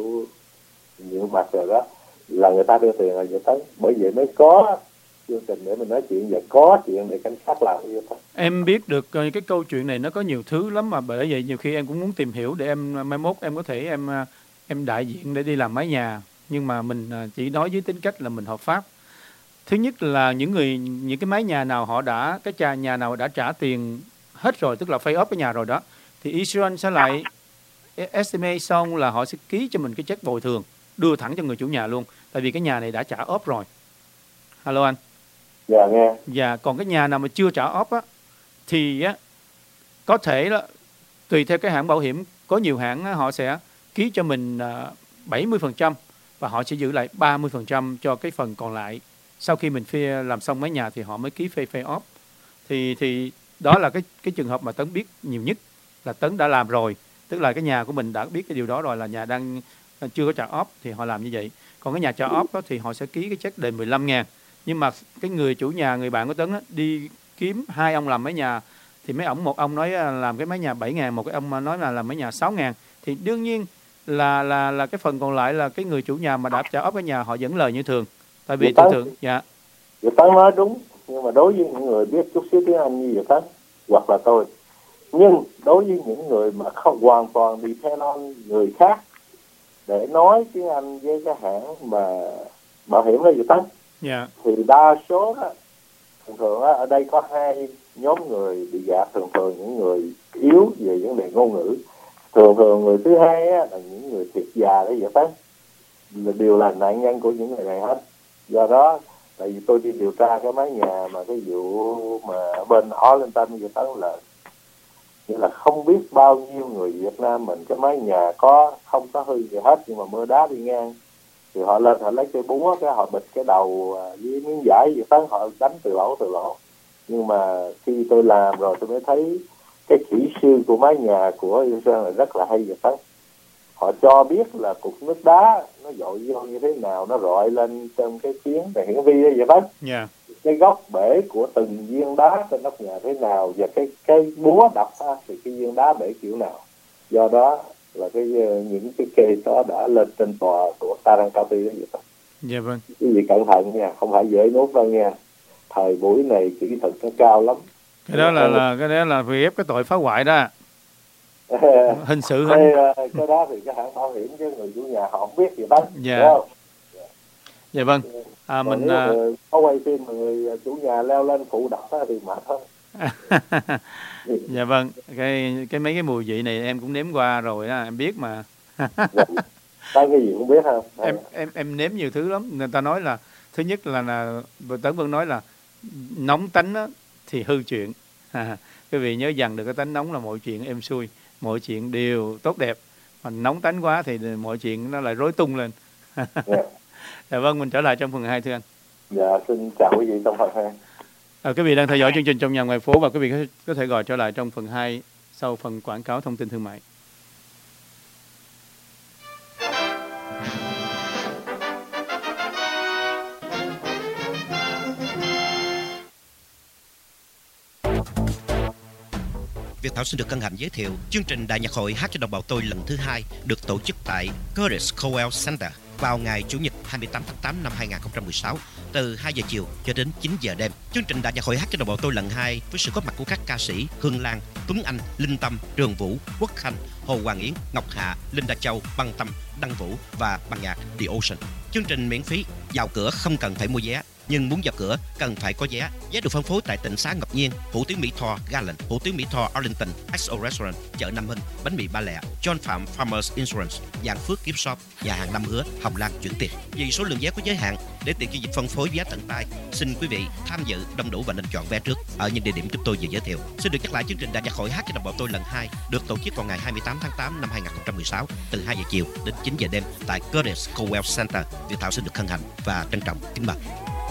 [SPEAKER 2] dịu mặt rồi đó là người ta đưa tiền là Việt Tấn. Bởi vậy mới có chương trình để mình nói chuyện và có chuyện để cảnh sát làm như thế.
[SPEAKER 1] Em biết được cái câu chuyện này nó có nhiều thứ lắm, mà bởi vậy nhiều khi em cũng muốn tìm hiểu để em mai mốt em có thể em đại diện để đi làm mái nhà, nhưng mà mình chỉ nói với tính cách là mình hợp pháp. Thứ nhất là những cái mái nhà nào nhà nào đã trả tiền hết rồi, tức là pay off cái nhà rồi đó, thì insurance sẽ lại estimate xong là họ sẽ ký cho mình cái check bồi thường, đưa thẳng cho người chủ nhà luôn, tại vì cái nhà này đã trả off rồi. Alo anh.
[SPEAKER 2] Dạ nghe.
[SPEAKER 1] Dạ, còn cái nhà nào mà chưa trả off thì có thể là tùy theo cái hãng bảo hiểm, có nhiều hãng họ sẽ ký cho mình 70% và họ sẽ giữ lại 30% cho cái phần còn lại. Sau khi mình làm xong mấy nhà thì họ mới ký pay off. Thì đó là cái trường hợp mà Tấn biết nhiều nhất, là Tấn đã làm rồi, tức là cái nhà của mình đã biết cái điều đó rồi, là nhà đang chưa có trả off thì họ làm như vậy. Còn cái nhà trả off thì họ sẽ ký cái check đền 15.000. Nhưng mà cái người chủ nhà, người bạn của Tấn đi kiếm 2 ông làm mấy nhà, thì một ông nói làm cái mái nhà 7.000, một cái ông nói là làm mái nhà 6.000, thì đương nhiên là cái phần còn lại là cái người chủ nhà mà đã trả off cái nhà họ vẫn lời như thường. Tại vì thường
[SPEAKER 2] Việt Tấn nói đúng, nhưng mà đối với những người biết chút xíu tiếng Anh như Việt Tấn hoặc là tôi, nhưng đối với những người mà không hoàn toàn depend on người khác để nói tiếng Anh với cái hãng mà bảo hiểm đó Việt Tấn, thì đa số thường ở đây có 2 nhóm người bị gạt. Thường những người yếu về vấn đề ngôn ngữ, thường người thứ hai là những người thiệt già đấy Việt Tấn, đều là nạn nhân của những người này hết. Do đó tại vì tôi đi điều tra cái mái nhà mà cái vụ mà ở bên Arlington Việt Tấn là như là không biết bao nhiêu người Việt Nam mình, cái mái nhà không có hư gì hết, nhưng mà mưa đá đi ngang thì họ lên họ lấy cây búa cái họ bịch cái đầu với miếng vải Việt Tấn, họ đánh từ lỗ. Nhưng mà khi tôi làm rồi tôi mới thấy cái kỹ sư của mái nhà của Israel là rất là hay Việt Tấn. Họ cho biết là cục nước đá nó dội vô như thế nào, nó rọi lên trong cái phiến đèn hiển vi vậy đó. Cái góc bể của từng viên đá trên nóc nhà thế nào, và cái búa đập thì cái viên đá bể kiểu nào. Do đó là những cái case đó đã lên trên tòa của Tarrant County đó vậy đó.
[SPEAKER 1] Dạ vâng.
[SPEAKER 2] Quý vị cẩn thận nha, không phải dễ nuốt đâu nha. Thời buổi này kỹ thuật nó cao lắm.
[SPEAKER 1] Cái đó là vì ép cái tội phá hoại đó. Hình sự
[SPEAKER 2] cái đó thì cái hãng bảo hiểm chứ người chủ nhà họ không biết gì đó.
[SPEAKER 1] Dạ vâng.
[SPEAKER 2] Mình có quay phim mà người chủ nhà leo lên phụ đập thì mệt thôi.
[SPEAKER 1] Dạ vâng, cái mấy cái mùi vị này em cũng nếm qua rồi đó, em biết mà.
[SPEAKER 2] Cái gì cũng biết không?
[SPEAKER 1] Em nếm nhiều thứ lắm. Người ta nói là thứ nhất là Tấn Vân nói là nóng tánh thì hư chuyện. Quý vị nhớ dần được cái tánh nóng là mọi chuyện êm xuôi, mọi chuyện đều tốt đẹp. mà nóng tánh quá thì mọi chuyện nó lại rối tung lên. Dạ vâng, mình trở lại trong phần 2 thưa anh.
[SPEAKER 2] Dạ, xin chào quý vị trong phần 2.
[SPEAKER 1] Quý vị đang theo dõi chương trình Trong Nhà Ngoài Phố và quý vị có thể gọi trở lại trong phần 2 sau phần quảng cáo thông tin thương mại.
[SPEAKER 4] Việt Thảo xin được hân hạnh giới thiệu chương trình Đại nhạc hội Hát cho đồng bào tôi lần thứ 2 được tổ chức tại Curtis Cowell Center vào ngày Chủ nhật 28 tháng 8 năm 2016 từ 2 giờ chiều cho đến 9 giờ đêm. Chương trình Đại nhạc hội Hát cho đồng bào tôi lần 2 với sự góp mặt của các ca sĩ Hương Lan, Tuấn Anh, Linh Tâm, Trường Vũ, Quốc Khanh, Hồ Hoàng Yến, Ngọc Hạ, Linh Đa Châu, Băng Tâm, Đăng Vũ và ban nhạc The Ocean. Chương trình miễn phí, vào cửa không cần phải mua vé. Nhưng muốn vào cửa cần phải có vé. Vé được phân phối tại tỉnh xá Ngọc Nhiên, hủ tiếu Mỹ Tho Garland, hủ tiếu Mỹ Tho Arlington, XO Restaurant, chợ Nam Hưng, bánh mì Ba Lẹ, John Phạm Farmers Insurance, Giang Phước Gift Shop, nhà hàng Năm Hứa, Hồng Lan chuyển tiền. Vì số lượng vé có giới hạn, để tiện cho dịp phân phối vé tận tay, xin quý vị tham dự đông đủ và nên chọn vé trước ở những địa điểm chúng tôi vừa giới thiệu. Xin được nhắc lại chương trình Đại nhạc hội Hát cho đồng bào tôi lần 2 được tổ chức vào ngày 28 tháng 8 năm 2016 từ 2 giờ chiều đến 9 giờ đêm tại Curtis Cowell Center. Việt Thảo xin được hân hạnh và trân trọng kính mời.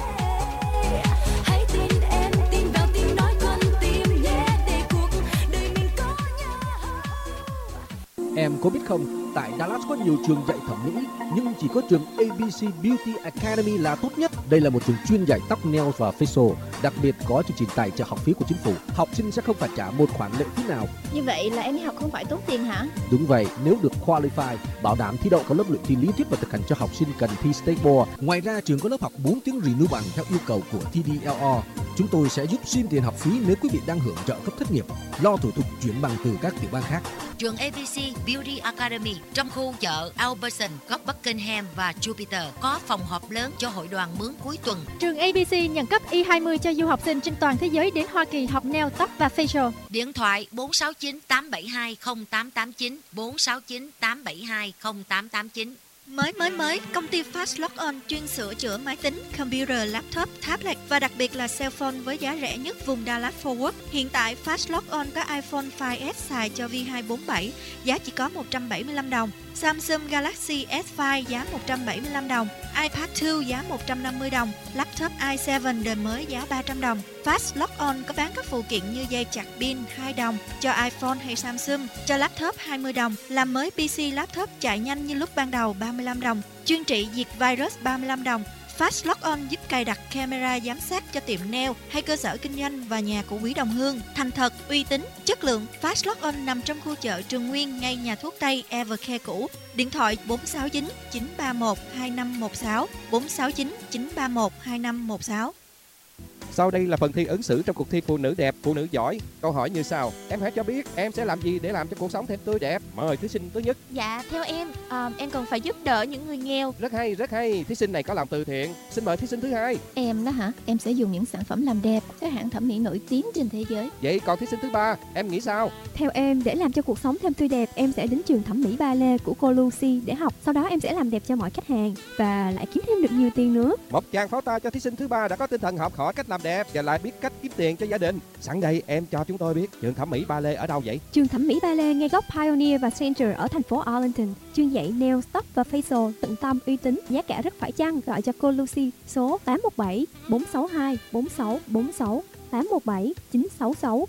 [SPEAKER 5] Em có biết không, tại Dallas có nhiều trường dạy thẩm mỹ, nhưng chỉ có trường ABC Beauty Academy là tốt nhất. Đây là một trường chuyên dạy tóc, nails và facial, đặc biệt có chương trình tài trợ học phí của chính phủ. Học sinh sẽ không phải trả một khoản lệ phí nào.
[SPEAKER 6] Như vậy là em đi học không phải tốn tiền hả?
[SPEAKER 5] Đúng vậy, nếu được qualify, bảo đảm thi đậu có lớp luyện thi lý thuyết và thực hành cho học sinh cần thi State Board. Ngoài ra, trường có lớp học 4 tiếng renew bằng theo yêu cầu của TDLR. Chúng tôi sẽ giúp xin tiền học phí nếu quý vị đang hưởng trợ cấp thất nghiệp, lo thủ tục chuyển bằng từ các tiểu bang khác.
[SPEAKER 7] Trường ABC Beauty Academy trong khu chợ Albertson, góc Buckingham và Jupiter có phòng họp lớn cho hội đoàn mướn cuối tuần.
[SPEAKER 6] Trường ABC nhận cấp I-20 cho du học sinh trên toàn thế giới đến Hoa Kỳ học nail, tóc và facial.
[SPEAKER 7] Điện thoại 469 872 0889 469 872 0889.
[SPEAKER 8] Mới, công ty Fast Lock On chuyên sửa chữa máy tính, computer, laptop, tablet và đặc biệt là cell phone với giá rẻ nhất vùng Dallas Fort Worth. Hiện tại Fast Lock On có iPhone 5S xài cho V247, giá chỉ có 175 đồng. Samsung Galaxy S5 giá 175 đồng, iPad 2 giá 150 đồng, laptop i7 đời mới giá 300 đồng. Fast Lock On có bán các phụ kiện như dây chặt pin 2 đồng cho iPhone hay Samsung, cho laptop 20 đồng, làm mới PC laptop chạy nhanh như lúc ban đầu 35 đồng, chuyên trị diệt virus 35 đồng. Fast Lock On giúp cài đặt camera giám sát cho tiệm nail hay cơ sở kinh doanh và nhà của quý đồng hương. Thành thật, uy tín, chất lượng. Fast Lock On nằm trong khu chợ Trường Nguyên ngay nhà thuốc Tây Evercare cũ. Điện thoại 469 931 2516 469 931 2516.
[SPEAKER 9] Sau đây là phần thi ứng xử trong cuộc thi Phụ nữ đẹp, Phụ nữ giỏi. Câu hỏi như sau: em hãy cho biết em sẽ làm gì để làm cho cuộc sống thêm tươi đẹp. Mời thí sinh thứ nhất.
[SPEAKER 6] Dạ, theo em cần phải giúp đỡ những người nghèo.
[SPEAKER 9] Rất hay. Thí sinh này có lòng từ thiện. Xin mời thí sinh thứ hai.
[SPEAKER 6] Em đó hả? Em sẽ dùng những sản phẩm làm đẹp các hãng thẩm mỹ nổi tiếng trên thế giới.
[SPEAKER 9] Vậy còn thí sinh thứ ba, em nghĩ sao?
[SPEAKER 10] Theo em, để làm cho cuộc sống thêm tươi đẹp, em sẽ đến trường thẩm mỹ ballet của cô Lucy để học. Sau đó em sẽ làm đẹp cho mọi khách hàng và lại kiếm thêm được nhiều tiền nữa.
[SPEAKER 9] Một tràng pháo tay cho thí sinh thứ ba đã có tinh thần học hỏi cách làm đẹp và lại biết cách kiếm tiền cho gia đình. Sẵn đây em cho chúng tôi biết trường thẩm mỹ ballet ở đâu vậy?
[SPEAKER 10] Trường thẩm mỹ ballet ngay góc Pioneer và Center ở thành phố Arlington, chuyên dạy nail, tóc và facial tận tâm, uy tín, giá cả rất phải chăng. Gọi cho cô Lucy số 817 462 4646 817 966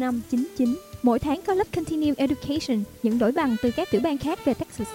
[SPEAKER 10] 0599. Mỗi tháng có lớp Continuing Education, nhận đổi bằng từ các tiểu bang khác về Texas.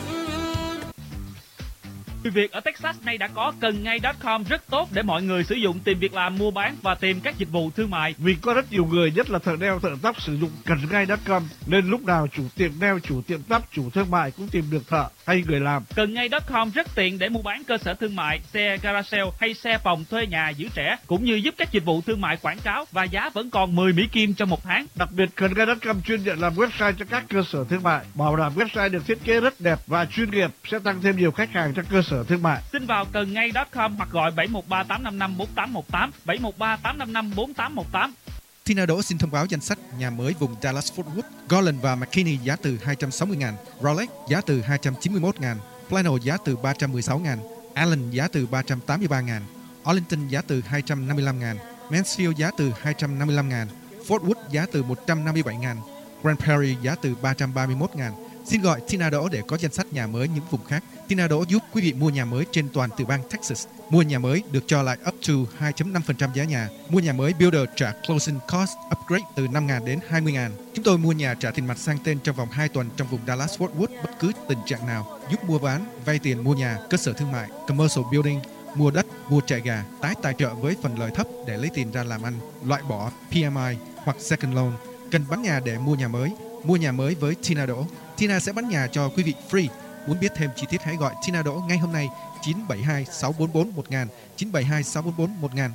[SPEAKER 11] Người Việt ở Texas nay đã có Cần-ngay.com rất tốt để mọi người sử dụng tìm việc làm, mua bán và tìm các dịch vụ thương mại.
[SPEAKER 12] Vì có rất nhiều người, nhất là thợ nail, thợ tóc sử dụng Cần-ngay.com nên lúc nào chủ tiệm nail, chủ tiệm tóc, chủ thương mại cũng tìm được thợ hay người làm.
[SPEAKER 11] Cần-ngay.com rất tiện để mua bán cơ sở thương mại, xe garage sale hay xe phòng thuê nhà giữ trẻ, cũng như giúp các dịch vụ thương mại quảng cáo và giá vẫn còn 10 Mỹ Kim trong một tháng.
[SPEAKER 12] Đặc biệt Cần-ngay.com chuyên nhận làm website cho các cơ sở thương mại, bảo đảm website được thiết kế rất đẹp và chuyên nghiệp, sẽ tăng thêm nhiều khách hàng cho cơ sở thương mại.
[SPEAKER 11] Xin vào Cần-ngay.com hoặc gọi 713 855 4818, 713 855 4818.
[SPEAKER 13] Tina Đỗ xin thông báo danh sách nhà mới vùng Dallas Fort Worth. Garland và McKinney giá từ 260.000, Rolex giá từ 291.000, Plano giá từ 316.000, Allen giá từ 383.000, Arlington giá từ 255.000, Mansfield giá từ 255.000, Fort Worth giá từ 157.000, Grand Prairie giá từ 331.000, Xin gọi Tina Đỗ để có danh sách nhà mới những vùng khác. Tina Đỗ giúp quý vị mua nhà mới trên toàn tiểu bang Texas. Mua nhà mới được cho lại up to 2.5% giá nhà. Mua nhà mới Builder trả closing cost upgrade từ 5.000 đến 20.000. Chúng tôi mua nhà trả tiền mặt sang tên trong vòng 2 tuần trong vùng Dallas-Fort Worth bất cứ tình trạng nào. Giúp mua bán, vay tiền mua nhà, cơ sở thương mại, commercial building, mua đất, mua trại gà, tái tài trợ với phần lời thấp để lấy tiền ra làm ăn, loại bỏ PMI hoặc second loan. Cần bán nhà để mua nhà mới. Mua nhà mới với Tina Đỗ. Tina sẽ bán nhà cho quý vị free. Muốn biết thêm chi tiết hãy gọi Tina Đỗ ngay hôm nay 972 644 1000 972 644 1000.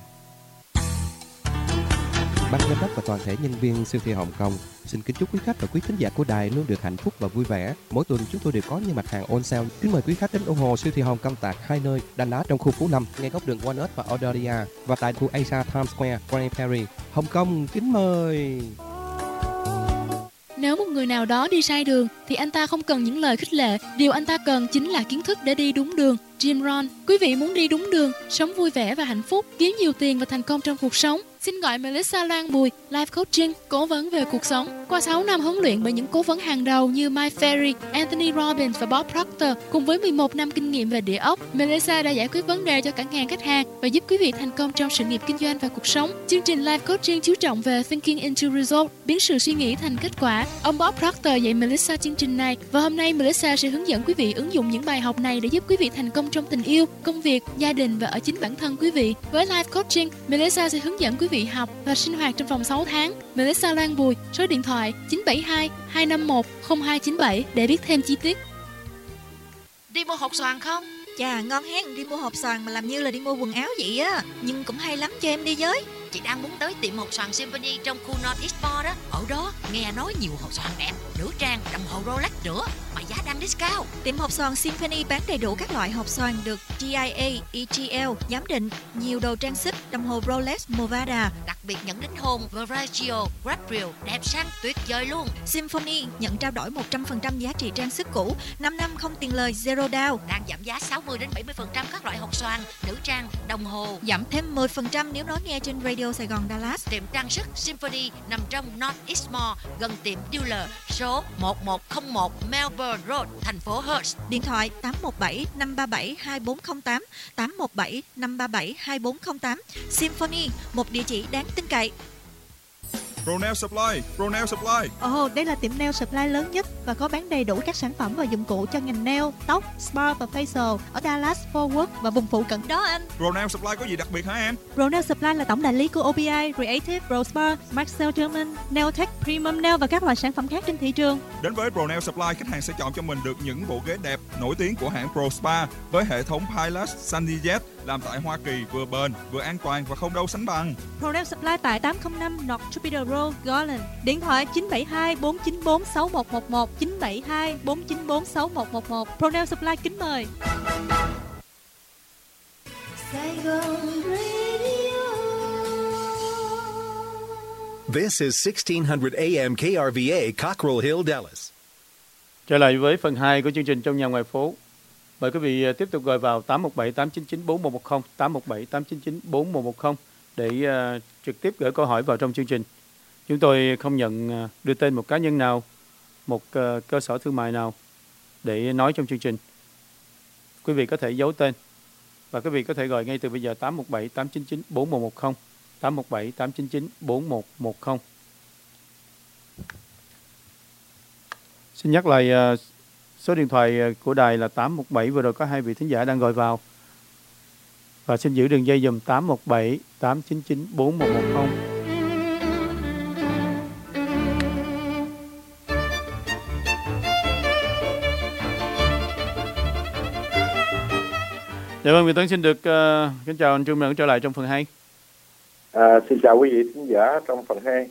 [SPEAKER 9] Ban giám đốc và toàn thể nhân viên siêu thị Hồng Kông xin kính chúc quý khách và quý thính giả của đài luôn được hạnh phúc và vui vẻ. Mỗi tuần chúng tôi đều có những mặt hàng on sale. Kính mời quý khách đến ủng hộ siêu thị Hồng Kông tại hai nơi, Đà Lạt trong khu phố 5, ngay góc đường Walnut và Audoria, và tại khu Asia Times Square, Grand Prairie, Hồng Kông. Kính mời.
[SPEAKER 14] Nếu một người nào đó đi sai đường thì anh ta không cần những lời khích lệ, điều anh ta cần chính là kiến thức để đi đúng đường. Jim Rohn, quý vị muốn đi đúng đường, sống vui vẻ và hạnh phúc, kiếm nhiều tiền và thành công trong cuộc sống? Xin gọi Melissa Loan Bùi, Life Coaching, cố vấn về cuộc sống. Qua 6 năm huấn luyện bởi những cố vấn hàng đầu như Mike Ferry, Anthony Robbins và Bob Proctor, cùng với 11 năm kinh nghiệm về địa ốc, Melissa đã giải quyết vấn đề cho cả ngàn khách hàng và giúp quý vị thành công trong sự nghiệp kinh doanh và cuộc sống. Chương trình Life Coaching chú trọng về Thinking into Result, biến sự suy nghĩ thành kết quả. Ông Bob Proctor dạy Melissa chương trình này, và hôm nay Melissa sẽ hướng dẫn quý vị ứng dụng những bài học này để giúp quý vị thành công trong tình yêu, công việc, gia đình và ở chính bản thân quý vị. Với Life Coaching, Melissa sẽ hướng dẫn quý vị học và sinh hoạt trong vòng 6 tháng. Melissa Loan Bùi, số điện thoại 972 251 0297 để biết thêm chi tiết.
[SPEAKER 7] Đi mua hột xoàn không?
[SPEAKER 8] Chà, ngon hen, đi mua hộp xoàn mà làm như là đi mua quần áo vậy á. Nhưng cũng hay lắm, cho em đi với.
[SPEAKER 7] Chị đang muốn tới tiệm hột xoàn Symphony trong khu North East Mall đó. Ở đó nghe nói nhiều hột xoàn đẹp, nữ trang, đồng hồ Rolex nữa, mà giá đang discount.
[SPEAKER 8] Tiệm hộp xoàn Symphony bán đầy đủ các loại hộp xoàn được GIA, EGL giám định, nhiều đồ trang sức, đồng hồ Rolex, Movada.
[SPEAKER 7] Đặc biệt nhận đính hôn, Veragio, Gabriel, đẹp sang tuyệt vời luôn.
[SPEAKER 8] Symphony nhận trao đổi 100% giá trị trang sức cũ, 5 năm không tiền lời, zero down.
[SPEAKER 7] Đang giảm giá 60 đến 70% các loại hộp xoàn, nữ trang, đồng hồ.
[SPEAKER 8] Giảm thêm 10% nếu nói nghe trên Radio Sài Gòn Dallas.
[SPEAKER 7] Tiệm trang sức Symphony nằm trong North East Mall, gần tiệm dealer số 1101 Melbourne Road, thành phố Hertz.
[SPEAKER 8] Điện thoại 817 537 2408, 817 537 2408. Symphony, một địa chỉ đáng tin cậy.
[SPEAKER 15] Pro Nail Supply.
[SPEAKER 16] Ồ, đây là tiệm nail supply lớn nhất và có bán đầy đủ các sản phẩm và dụng cụ cho ngành nail, tóc, spa và facial ở Dallas, Fort Worth và vùng phụ cận đó anh.
[SPEAKER 15] Pro Nail Supply có gì đặc biệt hả em?
[SPEAKER 16] Pro Nail Supply là tổng đại lý của OBI, Creative, Pro Spa, Marcel German, Nailtech, Premium Nail và các loại sản phẩm khác trên thị trường.
[SPEAKER 15] Đến với Pro Nail Supply, khách hàng sẽ chọn cho mình được những bộ ghế đẹp nổi tiếng của hãng Pro Spa với hệ thống Pilot SandiJet làm tại Hoa Kỳ, vừa bền, vừa an toàn và không đâu sánh bằng.
[SPEAKER 16] Pro Nail Supply tại 805 North Jupiter Road, Garland. Điện thoại 972 494 6111, 972 494 6111. Pro Nail Supply kính mời.
[SPEAKER 17] This is 1600 AM KRVA, Cockrell Hill, Dallas.
[SPEAKER 1] Trở lại với phần 2 của chương trình Trong Nhà Ngoài Phố. Mời quý vị tiếp tục gọi vào 817 899 4110, 817 899 4110 để trực tiếp gửi câu hỏi vào trong chương trình. Chúng tôi không nhận đưa tên một cá nhân nào, một cơ sở thương mại nào để nói trong chương trình. Quý vị có thể giấu tên và quý vị có thể gọi ngay từ bây giờ 817 899 4110, 817 899 4110. Xin nhắc lại số điện thoại của đài là 817, vừa rồi có 2 vị thính giả đang gọi vào. Và xin giữ đường dây dùm 817 899 4110. Dạ vâng, Việt Tuấn xin được kính chào anh Trung Lần trở lại trong phần 2.
[SPEAKER 2] Xin chào quý vị thính giả trong phần 2.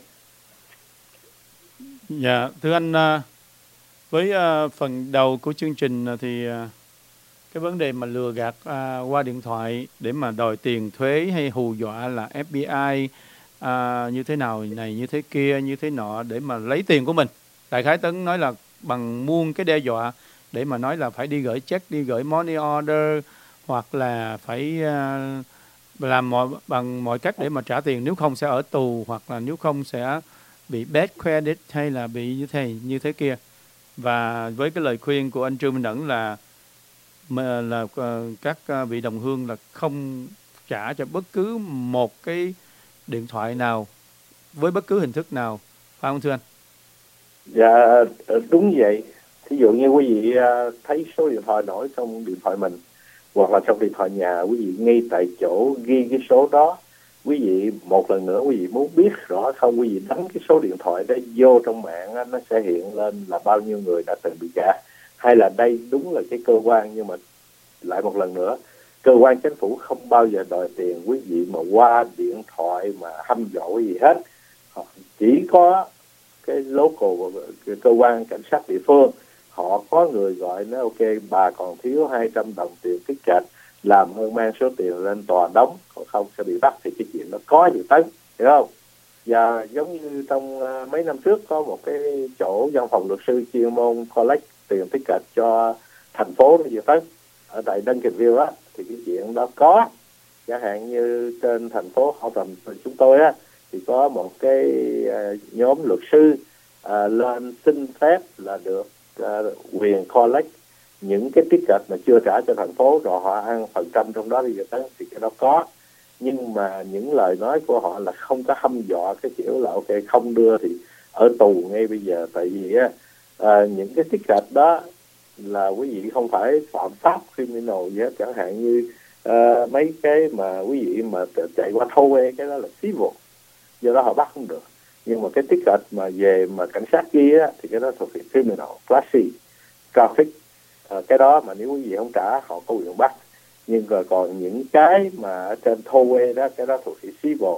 [SPEAKER 1] Dạ, thưa anh, với phần đầu của chương trình thì cái vấn đề mà lừa gạt qua điện thoại để mà đòi tiền thuế hay hù dọa là FBI như thế nào này như thế kia như thế nọ để mà lấy tiền của mình. Đại khái Tấn nói là bằng muôn cái đe dọa để mà nói là phải đi gửi check, đi gửi money order hoặc là phải làm bằng mọi cách để mà trả tiền, nếu không sẽ ở tù hoặc là nếu không sẽ bị bad credit hay là bị như thế kia. Và với cái lời khuyên của anh Trương Minh Ẩn là các vị đồng hương là không trả cho bất cứ một cái điện thoại nào với bất cứ hình thức nào, phải không thưa anh?
[SPEAKER 2] Dạ đúng vậy. Thí dụ như quý vị thấy số điện thoại nổi trong điện thoại mình hoặc là trong điện thoại nhà, quý vị ngay tại chỗ ghi cái số đó. Quý vị một lần nữa quý vị muốn biết rõ không, quý vị đánh cái số điện thoại đó vô trong mạng á, nó sẽ hiện lên là bao nhiêu người đã từng bị gạt, hay là đây đúng là cái cơ quan. Nhưng mà lại một lần nữa, cơ quan chính phủ không bao giờ đòi tiền quý vị mà qua điện thoại mà hăm dọa gì hết. Chỉ có cái local, cái cơ quan cảnh sát địa phương, họ có người gọi nó ok, bà còn thiếu 200 đồng tiền tiết kiệm, làm hơn mang số tiền lên tòa đóng, còn không sẽ bị bắt. Thì cái chuyện nó có dự tính, hiểu không? Và giống như trong mấy năm trước có một cái chỗ văn phòng luật sư chuyên môn collect tiền tiết kiệm cho thành phố nó dự tính ở tại Duncanville á, thì cái chuyện đó có. Chẳng hạn như trên thành phố họ tầm chúng tôi á, thì có một cái nhóm luật sư lên xin phép là được quyền collect những cái tiết kiệm mà chưa trả cho thành phố, rồi họ ăn phần trăm trong đó đi tới, thì cái đó có. Nhưng mà những lời nói của họ là không có hăm dọa cái kiểu là ok không đưa thì ở tù ngay bây giờ. Tại vì những cái tiết kiệm đó là quý vị không phải phạm pháp criminal gì hết. Chẳng hạn như mấy cái mà quý vị mà chạy qua thâu cái đó là civil, do đó họ bắt không được. Nhưng mà cái tiết kiệm mà về mà cảnh sát ghi á, thì cái đó thuộc về criminal, class C, traffic. Cái đó mà nếu quý vị không trả họ có quyền bắt. Nhưng rồi còn những cái mà ở trên thâu đó, cái đó thuộc về civil.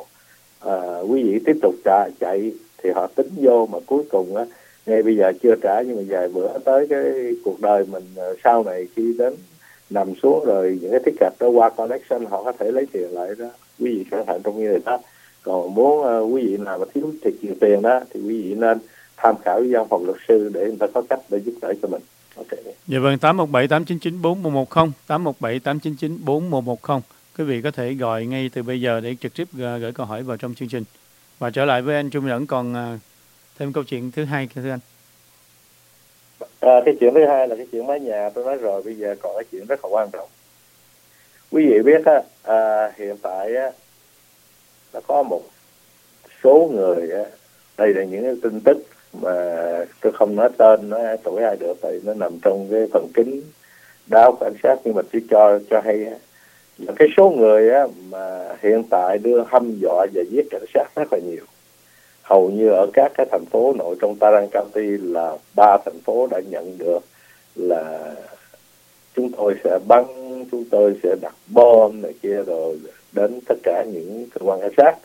[SPEAKER 2] Quý vị tiếp tục chạy thì họ tính vô, mà cuối cùng á, ngay bây giờ chưa trả nhưng mà vài bữa tới cái cuộc đời mình sau này khi đến nằm xuống rồi những cái tiết kiệm đó qua collection họ có thể lấy tiền lại đó. Quý vị cẩn thận trong như này đó. Còn muốn quý vị nào mà thiếu thiệt nhiều tiền đó thì quý vị nên tham khảo với văn phòng luật sư để người ta có cách để giúp đỡ cho mình. Okay.
[SPEAKER 1] Dạ vâng, 817-899-4110, 817-899-4110. Quý vị có thể gọi ngay từ bây giờ để trực tiếp gửi câu hỏi vào trong chương trình. Và trở lại với anh Trung Minh Ẩn còn thêm câu chuyện thứ hai thưa anh.
[SPEAKER 2] Cái chuyện thứ hai là cái chuyện mái nhà tôi nói rồi, bây giờ còn cái chuyện rất là quan trọng. Quý vị biết á, hiện tại á, nó có một số người á, đây là những cái tin tức mà tôi không nói tên, nói ai tuổi ai được, tại nó nằm trong cái phần kính báo cảnh sát, nhưng mà chỉ cho hay á, là cái số người á, mà hiện tại đưa hăm dọa và giết cảnh sát rất là nhiều. Hầu như ở các cái thành phố nội trong Tarrant County là 3 thành phố đã nhận được là chúng tôi sẽ bắn, chúng tôi sẽ đặt bom này kia rồi đến tất cả những cơ quan cảnh sát.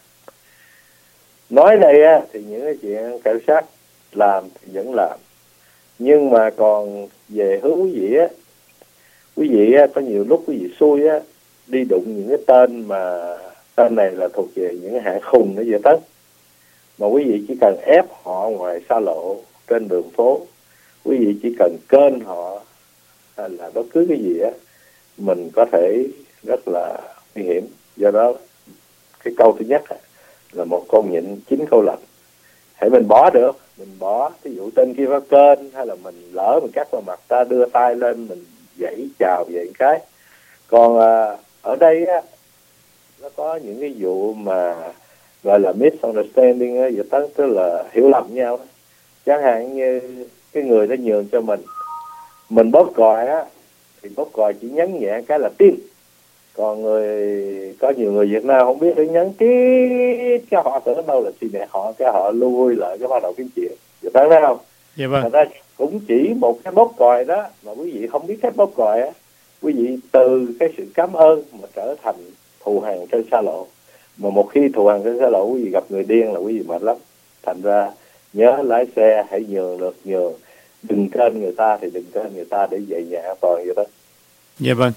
[SPEAKER 2] Nói đây á, thì những cái chuyện cảnh sát làm thì vẫn làm. Nhưng mà còn về hướng quý vị á, có nhiều lúc quý vị xui á, đi đụng những cái tên này là thuộc về những cái hạng khùng nó vậy đó. Mà quý vị chỉ cần ép họ ngoài xa lộ trên đường phố, quý vị chỉ cần kênh họ hay là bất cứ cái gì á, mình có thể rất là nguy hiểm. Do đó cái câu thứ nhất là một con nhịn 9 câu lạnh. Hãy mình bỏ được, mình bỏ. Ví dụ tên kia có kênh hay là mình lỡ mình cắt vào mặt ta, đưa tay lên mình vẫy chào vậy cái. Còn ở đây á, nó có những cái vụ mà gọi là misunderstanding á, tức là hiểu lầm nhau. Chẳng hạn như cái người đã nhường cho mình bóp còi á, thì bóp còi chỉ nhấn nhẹ cái là tim. Còn có nhiều người Việt Nam không biết để nhấn tít, cái họ tưởng đâu là xì nẹt họ, cái họ lui lại cái bắt đầu kiếm chuyện. Được thấy không?
[SPEAKER 1] Dạ vâng.
[SPEAKER 2] Thật ra cũng chỉ một cái bóp còi đó mà quý vị không biết cách bóp còi á, quý vị từ cái sự cảm ơn mà trở thành thù hằn trên xa lộ. Mà một khi thù hằn trên xa lộ, quý vị gặp người điên là quý vị mệt lắm. Thành ra nhớ lái xe hãy nhường được nhường, đừng kênh người ta thì đừng kênh người ta để về nhà an toàn vậy đó.
[SPEAKER 1] Dạ vâng.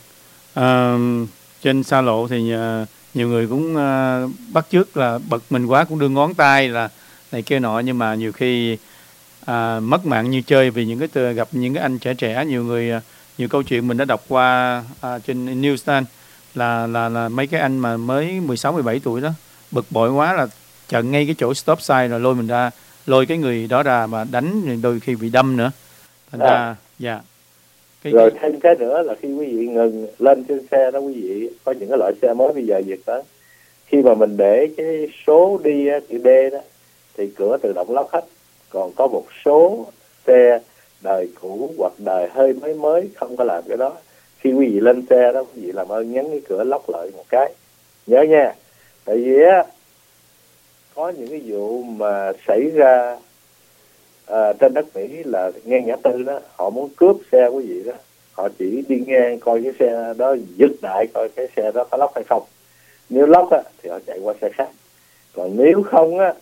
[SPEAKER 1] Trên xa lộ thì nhiều người cũng bắt chước là bật mình quá cũng đưa ngón tay là này kia nọ, nhưng mà nhiều khi mất mạng như chơi vì những cái gặp những cái anh trẻ nhiều câu chuyện mình đã đọc qua trên Newsstand là mấy cái anh mà mới 16-17 tuổi đó bực bội quá là chặn ngay cái chỗ stop sign rồi lôi mình ra, lôi cái người đó ra mà đánh, đôi khi bị đâm nữa. Thành ra, dạ.
[SPEAKER 2] Rồi thêm cái nữa là khi quý vị ngừng lên trên xe đó, quý vị có những cái loại xe mới bây giờ dịch đó, khi mà mình để cái số đi chữ D đó thì cửa tự động lóc hết. Còn có một số xe đời cũ hoặc đời hơi mới không có làm cái đó. Khi quý vị lên xe đó, quý vị làm ơn nhấn cái cửa lóc lại một cái, nhớ nha. Tại vì á, có những cái vụ mà xảy ra trên đất Mỹ là ngang ngã tư đó, họ muốn cướp xe quý vị đó, họ chỉ đi ngang coi cái xe đó, giật đại coi cái xe đó có lóc hay không. Nếu lóc á thì họ chạy qua xe khác, còn nếu không á,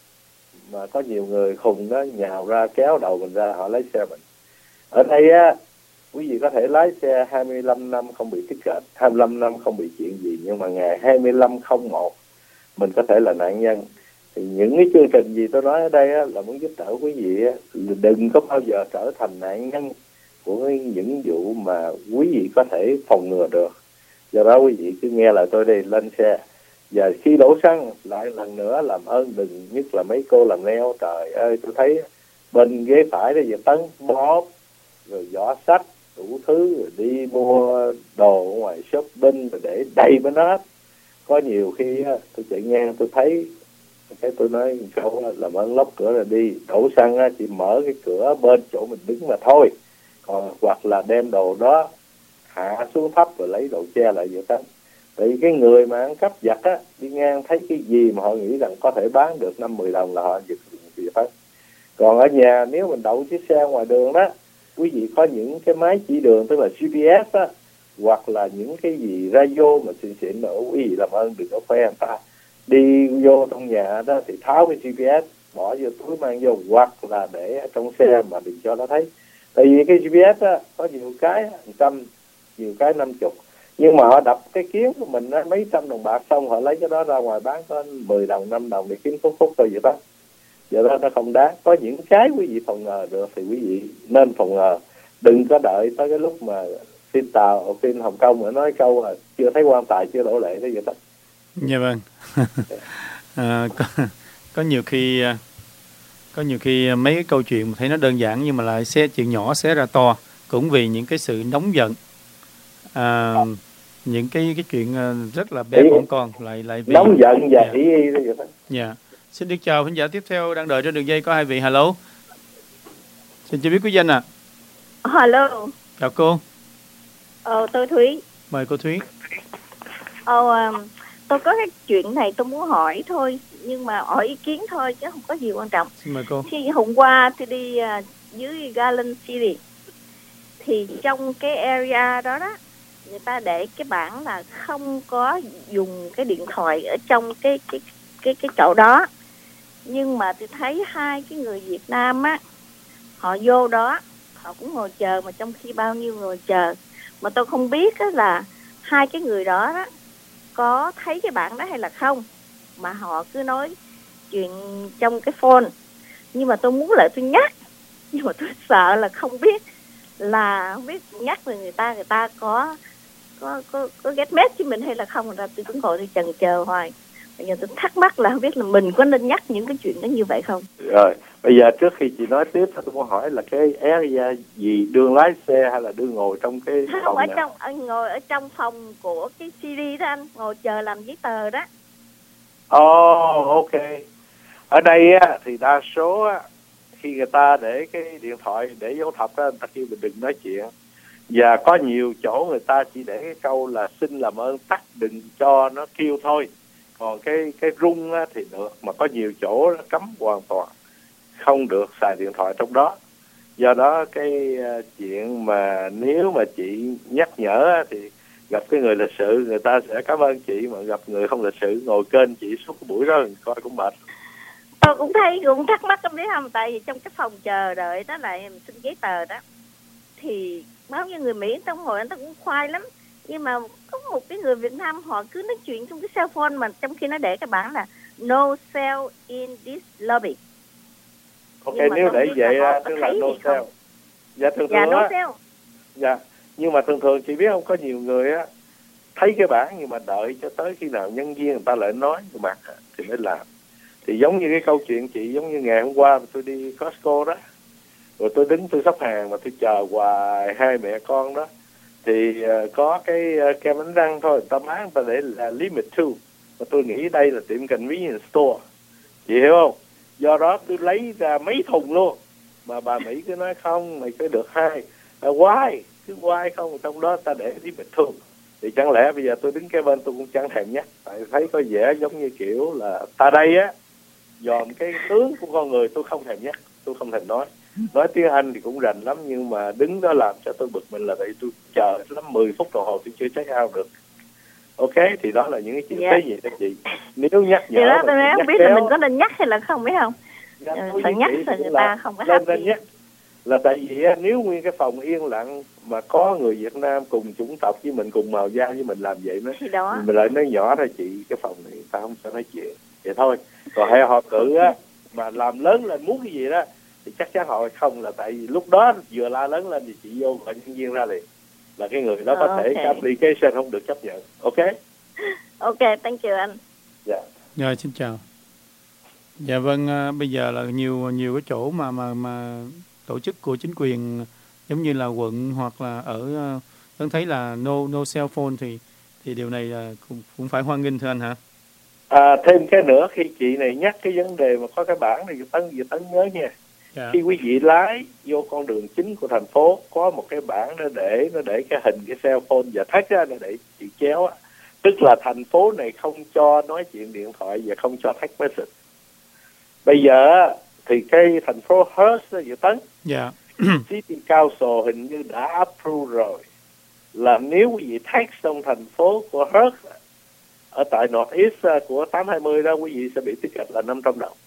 [SPEAKER 2] mà có nhiều người khùng đó nhào ra kéo đầu mình ra, họ lấy xe mình. Ở đây á, quý vị có thể lái xe 25 năm không bị ticket, 25 năm không bị chuyện gì, nhưng mà ngày 25/01 mình có thể là nạn nhân. Thì những cái chương trình gì tôi nói ở đây á, là muốn giúp đỡ quý vị á, đừng có bao giờ trở thành nạn nhân của những vụ mà quý vị có thể phòng ngừa được. Do đó quý vị cứ nghe lời tôi đi, lên xe. Và khi đổ xăng lại lần nữa làm ơn đừng, nhất là mấy cô làm nail, trời ơi tôi thấy bên ghế phải đó giờ tấn bóp rồi giỏ sách đủ thứ, rồi đi mua đồ ở ngoài shopping rồi để đầy bên hết. Có nhiều khi á, tôi chạy ngang tôi thấy cái tôi nói câu làm ơn lóc cửa rồi đi. Đổ xăng á, chỉ mở cái cửa bên chỗ mình đứng mà thôi, còn hoặc là đem đồ đó hạ xuống thấp rồi lấy đồ che lại vậy đó. Tại vì cái người mà ăn cắp giật á, đi ngang thấy cái gì mà họ nghĩ rằng có thể bán được 5-10 đồng là họ giật gì hết. Còn ở nhà nếu mình đậu chiếc xe ngoài đường đó, quý vị có những cái máy chỉ đường tức là GPS á, hoặc là những cái gì radio mà xịn nữa, quý vị làm ơn đừng có khoe người ta. Đi vô trong nhà đó thì tháo cái GPS bỏ vô túi mang vô, hoặc là để ở trong xe mà đừng cho nó thấy. Tại vì cái GPS á, có nhiều cái 100, nhiều cái 50, nhưng mà họ đập cái kiến của mình á, mấy trăm đồng bạc, xong họ lấy cái đó ra ngoài bán có 10 đồng 5 đồng để kiếm phút thôi vậy đó. Vậy đó nó không đáng. Có những cái quý vị phòng ngừa được thì quý vị nên phòng ngừa, đừng có đợi tới cái lúc mà phim Hồng Kông mà nói câu là chưa thấy quan tài chưa đổ lệ thế vậy đó.
[SPEAKER 1] Dạ vâng. Có nhiều khi mấy cái câu chuyện thấy nó đơn giản nhưng mà lại chuyện nhỏ xé ra to, cũng vì những cái sự nóng giận, những cái chuyện rất là bé bỏng con lại vì
[SPEAKER 2] nóng giận và ý vậy đó.
[SPEAKER 1] Dạ. Xin được chào khán giả tiếp theo đang đợi trên đường dây, có hai vị. Hello, xin cho biết quý danh ạ.
[SPEAKER 18] Hello.
[SPEAKER 1] Chào cô.
[SPEAKER 18] Tôi Thúy.
[SPEAKER 1] Mời cô Thúy.
[SPEAKER 18] Tôi có cái chuyện này tôi muốn hỏi thôi, nhưng mà hỏi ý kiến thôi chứ không có gì quan trọng.
[SPEAKER 1] Xin mời cô.
[SPEAKER 18] Khi hôm qua tôi đi dưới Garland City thì trong cái area đó đó, người ta để cái bảng là không có dùng cái điện thoại ở trong cái chỗ đó. Nhưng mà tôi thấy hai cái người Việt Nam á, họ vô đó họ cũng ngồi chờ, mà trong khi bao nhiêu ngồi chờ mà tôi không biết á là hai cái người đó đó có thấy cái bảng đó hay là không, mà họ cứ nói chuyện trong cái phone. Nhưng mà tôi muốn lại tôi nhắc, nhưng mà tôi sợ là không biết nhắc rồi người ta có get message với mình hay là không, rồi tôi cứ ngồi tôi chần chờ hoài. Bây giờ tôi thắc mắc là không biết là mình có nên nhắc những cái chuyện đó như vậy không.
[SPEAKER 2] Rồi bây giờ trước khi chị nói tiếp tôi muốn hỏi là cái area gì, đường lái xe hay là đường ngồi trong cái
[SPEAKER 18] không,
[SPEAKER 2] phòng
[SPEAKER 18] ở ngồi ở trong phòng của cái CD đó anh, ngồi chờ làm giấy tờ đó.
[SPEAKER 2] Ok. Ở đây á thì đa số á, khi người ta để cái điện thoại để dấu thập á, người ta kêu mình đừng nói chuyện. Và có nhiều chỗ người ta chỉ để cái câu là xin làm ơn tắt đừng cho nó kêu thôi. Còn cái rung á thì được, mà có nhiều chỗ nó cấm hoàn toàn không được xài điện thoại trong đó. Do đó cái chuyện mà nếu mà chị nhắc nhở á, thì gặp cái người lịch sự người ta sẽ cảm ơn chị, mà gặp người không lịch sự ngồi kênh chị suốt cái buổi đó coi cũng mệt.
[SPEAKER 18] Tôi cũng thấy, cũng thắc mắc không biết không, tại vì trong cái phòng chờ đợi đó lại xin giấy tờ đó thì bao nhiêu người Mỹ tao ngồi anh ta cũng khoai lắm, nhưng mà có một cái người Việt Nam họ cứ nói chuyện trong cái cell phone mà trong khi nó để cái bảng là no cell in this lobby.
[SPEAKER 2] Ok, nếu để vậy tức là no cell. Dạ thường thường
[SPEAKER 18] no cell.
[SPEAKER 2] Dạ, nhưng mà thường chị biết không, có nhiều người á thấy cái bảng nhưng mà đợi cho tới khi nào nhân viên người ta lại nói mặt thì mới làm. Thì giống như cái câu chuyện chị, giống như ngày hôm qua tôi đi Costco đó, rồi tôi đứng tôi xếp hàng mà tôi chờ hoài hai mẹ con đó, thì có cái kem đánh răng thôi, người ta bán người ta để là limit 2, mà tôi nghĩ đây là tiệm convenience store, chị hiểu không? Do đó tôi lấy ra mấy thùng luôn, mà bà Mỹ cứ nói không, mày phải được 2, cứ quay không, trong đó ta để limit 2. Thì chẳng lẽ bây giờ tôi đứng kế bên tôi cũng chẳng thèm nhắc, tại thấy có vẻ giống như kiểu là ta đây á, dòm cái tướng của con người tôi không thèm nhắc, tôi không thèm nói tiếng Anh thì cũng rành lắm, nhưng mà đứng đó làm cho tôi bực mình là tại tôi chờ lắm 10 phút đồng hồ tôi chưa check out được. Ok, thì đó là những cái chuyện thế gì đó chị. Nếu nhắc nhở
[SPEAKER 18] thì đó tôi không biết là mình có nên nhắc hay là không, biết không? Sợ nhắc rồi người ta không có happy.
[SPEAKER 2] Nhắc là tại vì nếu nguyên cái phòng yên lặng mà có người Việt Nam cùng chủng tộc với mình, cùng màu da với mình làm vậy đó, mình lại nói nhỏ ra chị, cái phòng này ta không cho nói chuyện vậy thôi. Còn hay họ cử á mà làm lớn lên muốn cái gì đó thì chắc chắn họ không, là tại vì lúc đó vừa la lớn lên thì chị vô gọi nhân viên ra liền, là cái người đó có thể cái application không được chấp nhận. Ok,
[SPEAKER 18] thank you anh.
[SPEAKER 2] Dạ.
[SPEAKER 1] Rồi, xin chào. Dạ vâng, bây giờ là nhiều cái chỗ mà tổ chức của chính quyền giống như là quận hoặc là ở Tấn thấy là no cell phone thì điều này là cũng phải hoan nghênh thưa anh hả?
[SPEAKER 2] Thêm cái nữa, khi chị này nhắc cái vấn đề mà có cái bảng này, Tấn nhớ nha. Dạ. Khi quý vị lái vô con đường chính của thành phố có một cái bảng nó để cái hình cái cell phone và thách ra, nó để chị chéo á, tức là thành phố này không cho nói chuyện điện thoại và không cho text message. Bây giờ thì cái thành phố Hearst đó vậy Tấn, City Council hình như đã approve rồi, là nếu quý vị text trong thành phố của Hearst ở tại North East của 820 đó, quý vị sẽ bị ticket là 500 đồng.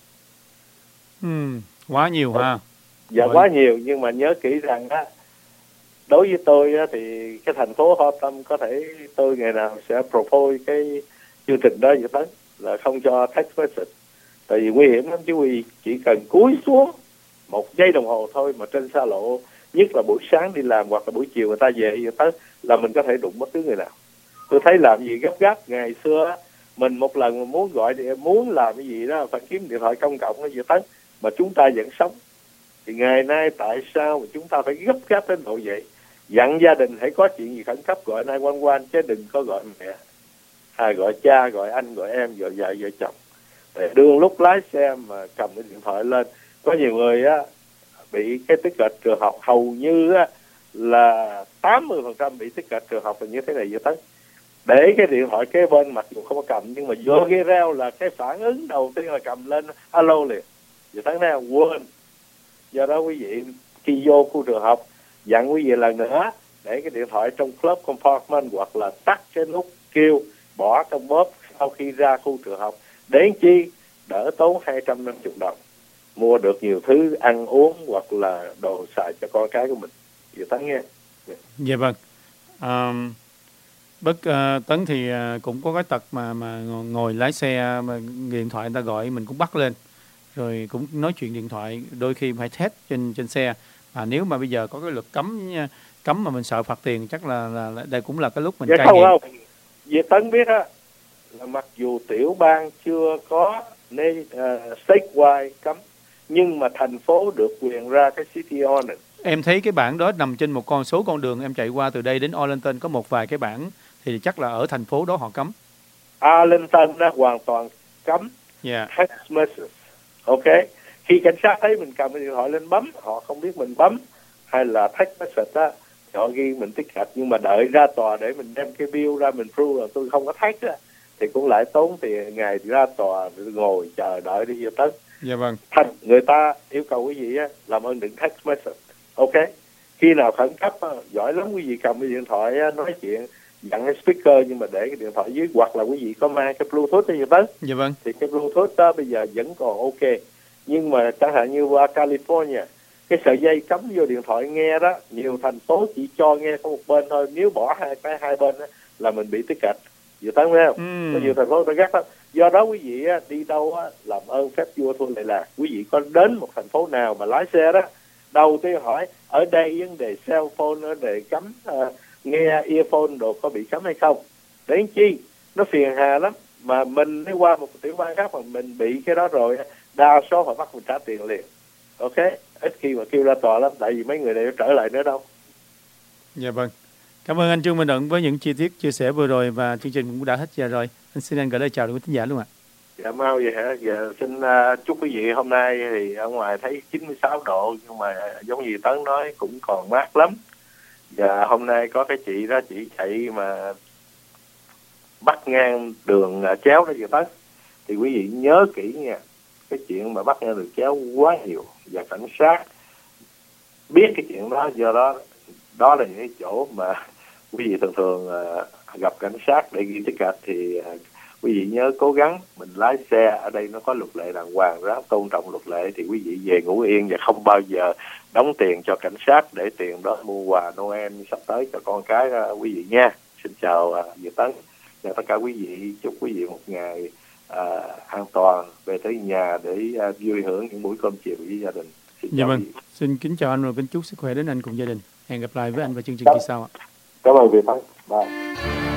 [SPEAKER 1] Quá nhiều ha.
[SPEAKER 2] Dạ quá nhiều, nhưng mà nhớ kỹ rằng á, đối với tôi á, thì cái thành phố Ho Tâm có thể tôi ngày nào sẽ propose cái chương trình đó vậy Tấn, là không cho text message. Tại vì nguy hiểm lắm chứ quý, chỉ cần cúi xuống 1 giây đồng hồ thôi mà trên xa lộ, nhất là buổi sáng đi làm hoặc là buổi chiều người ta về vậy Tấn, là mình có thể đụng bất cứ người nào. Tôi thấy làm gì gấp gáp, ngày xưa mình một lần mà muốn gọi thì muốn làm cái gì đó phải kiếm điện thoại công cộng vậy Tấn, mà chúng ta vẫn sống. Thì ngày nay tại sao mà chúng ta phải gấp gáp đến độ vậy? Dặn gia đình hãy có chuyện gì khẩn cấp gọi 911 chứ đừng có gọi mẹ, gọi cha, gọi anh, gọi em, gọi vợ, vợ chồng. Để đương lúc lái xe mà cầm cái điện thoại lên, có nhiều người á bị cái ticket trường học, hầu như á là 80% bị ticket trường học là như thế này vậy Tấn. Để cái điện thoại kế bên mặc dù không có cầm, nhưng mà vô cái reo là cái phản ứng đầu tiên là cầm lên alo liền. Vậy Tấn nào quên. Do đó quý vị khi vô khu trường học dặn quý vị lần nữa để cái điện thoại trong club compartment hoặc là tắt cái nút kêu, bỏ trong bóp sau khi ra khu trường học, đến chi đỡ tốn 250 đồng, mua được nhiều thứ ăn uống hoặc là đồ xài cho con cái của mình. Vậy Tấn nghe.
[SPEAKER 1] Dạ vâng. Tấn thì cũng có cái tật mà ngồi lái xe mà điện thoại người ta gọi mình cũng bắt lên, rồi cũng nói chuyện điện thoại, đôi khi phải test trên xe. Nếu mà bây giờ có cái luật cấm mà mình sợ phạt tiền, chắc là đây cũng là cái lúc mình cai nghiện.
[SPEAKER 2] Không. Vậy Tấn biết á, là mặc dù tiểu bang chưa có statewide cấm, nhưng mà thành phố được quyền ra cái city ordinance.
[SPEAKER 1] Em thấy cái bảng đó nằm trên một số con đường em chạy qua từ đây đến Arlington, có một vài cái bảng thì chắc là ở thành phố đó họ cấm.
[SPEAKER 2] Arlington đã hoàn toàn cấm text message. Ok, khi cảnh sát thấy mình cầm cái điện thoại lên bấm, họ không biết mình bấm hay là text message á, họ ghi mình ticket, nhưng mà đợi ra tòa để mình đem cái bill ra mình prove là tôi không có text á, thì cũng lại tốn tiền ngày ra tòa ngồi chờ đợi đi vô Tấn.
[SPEAKER 1] Dạ vâng.
[SPEAKER 2] Người ta yêu cầu quý vị á, làm ơn đừng text message. Ok, khi nào khẩn cấp á, giỏi lắm quý vị cầm cái điện thoại á, nói chuyện dặn cái speaker, nhưng mà để cái điện thoại dưới, hoặc là quý vị có mang cái Bluetooth đi Tấn.
[SPEAKER 1] Dạ vâng.
[SPEAKER 2] Thì cái Bluetooth đó bây giờ vẫn còn ok, nhưng mà chẳng hạn như qua California, cái sợi dây cắm vô điện thoại nghe đó, nhiều thành phố chỉ cho nghe có một bên thôi, nếu bỏ hai bên đó, là mình bị ticket. Dự Tấn thấy không? Có nhiều thành phố nó gắt lắm. Do đó quý vị đi đâu làm ơn phép vua thua lại là quý vị có đến một thành phố nào mà lái xe đó, đầu tiên hỏi ở đây vấn đề cell phone, vấn đề cấm nghe earphone đồ có bị cấm hay không, đến chi nó phiền hà lắm. Mà mình đi qua một tiểu bang khác mà mình bị cái đó rồi, đa số họ bắt mình trả tiền liền. Ok, ít khi mà kêu ra tòa lắm, tại vì mấy người này trở lại nữa đâu.
[SPEAKER 1] Dạ vâng. Cảm ơn anh Trương Minh Ẩn với những chi tiết chia sẻ vừa rồi, và chương trình cũng đã hết giờ rồi. Anh xin anh gửi lời chào đến quý thính giả luôn ạ.
[SPEAKER 2] Dạ mau vậy hả? Giờ xin chúc quý vị hôm nay thì ở ngoài thấy 96 độ, nhưng mà giống như Tấn nói cũng còn mát lắm. Và hôm nay có cái chị đó, chị chạy mà bắt ngang đường chéo đó chị Tấn. Thì quý vị nhớ kỹ nha, cái chuyện mà bắt ngang đường chéo quá nhiều, và cảnh sát biết cái chuyện đó, do đó là những cái chỗ mà quý vị thường gặp cảnh sát để ghi ticket. Thì quý vị nhớ cố gắng mình lái xe ở đây nó có luật lệ đàng hoàng, ráng tôn trọng luật lệ, thì quý vị về ngủ yên và không bao giờ đóng tiền cho cảnh sát để tiền đó mua quà Noel sắp tới cho con cái quý vị nha. Xin chào Việt Tấn và tất cả quý vị, chúc quý vị một ngày an toàn về tới nhà để vui hưởng những buổi cơm chiều với gia đình.
[SPEAKER 1] Dạ vâng, xin kính chào anh và kính chúc sức khỏe đến anh cùng gia đình. Hẹn gặp lại với anh vào chương trình kỳ sau ạ.
[SPEAKER 2] Cảm ơn Việt Tấn. Bye.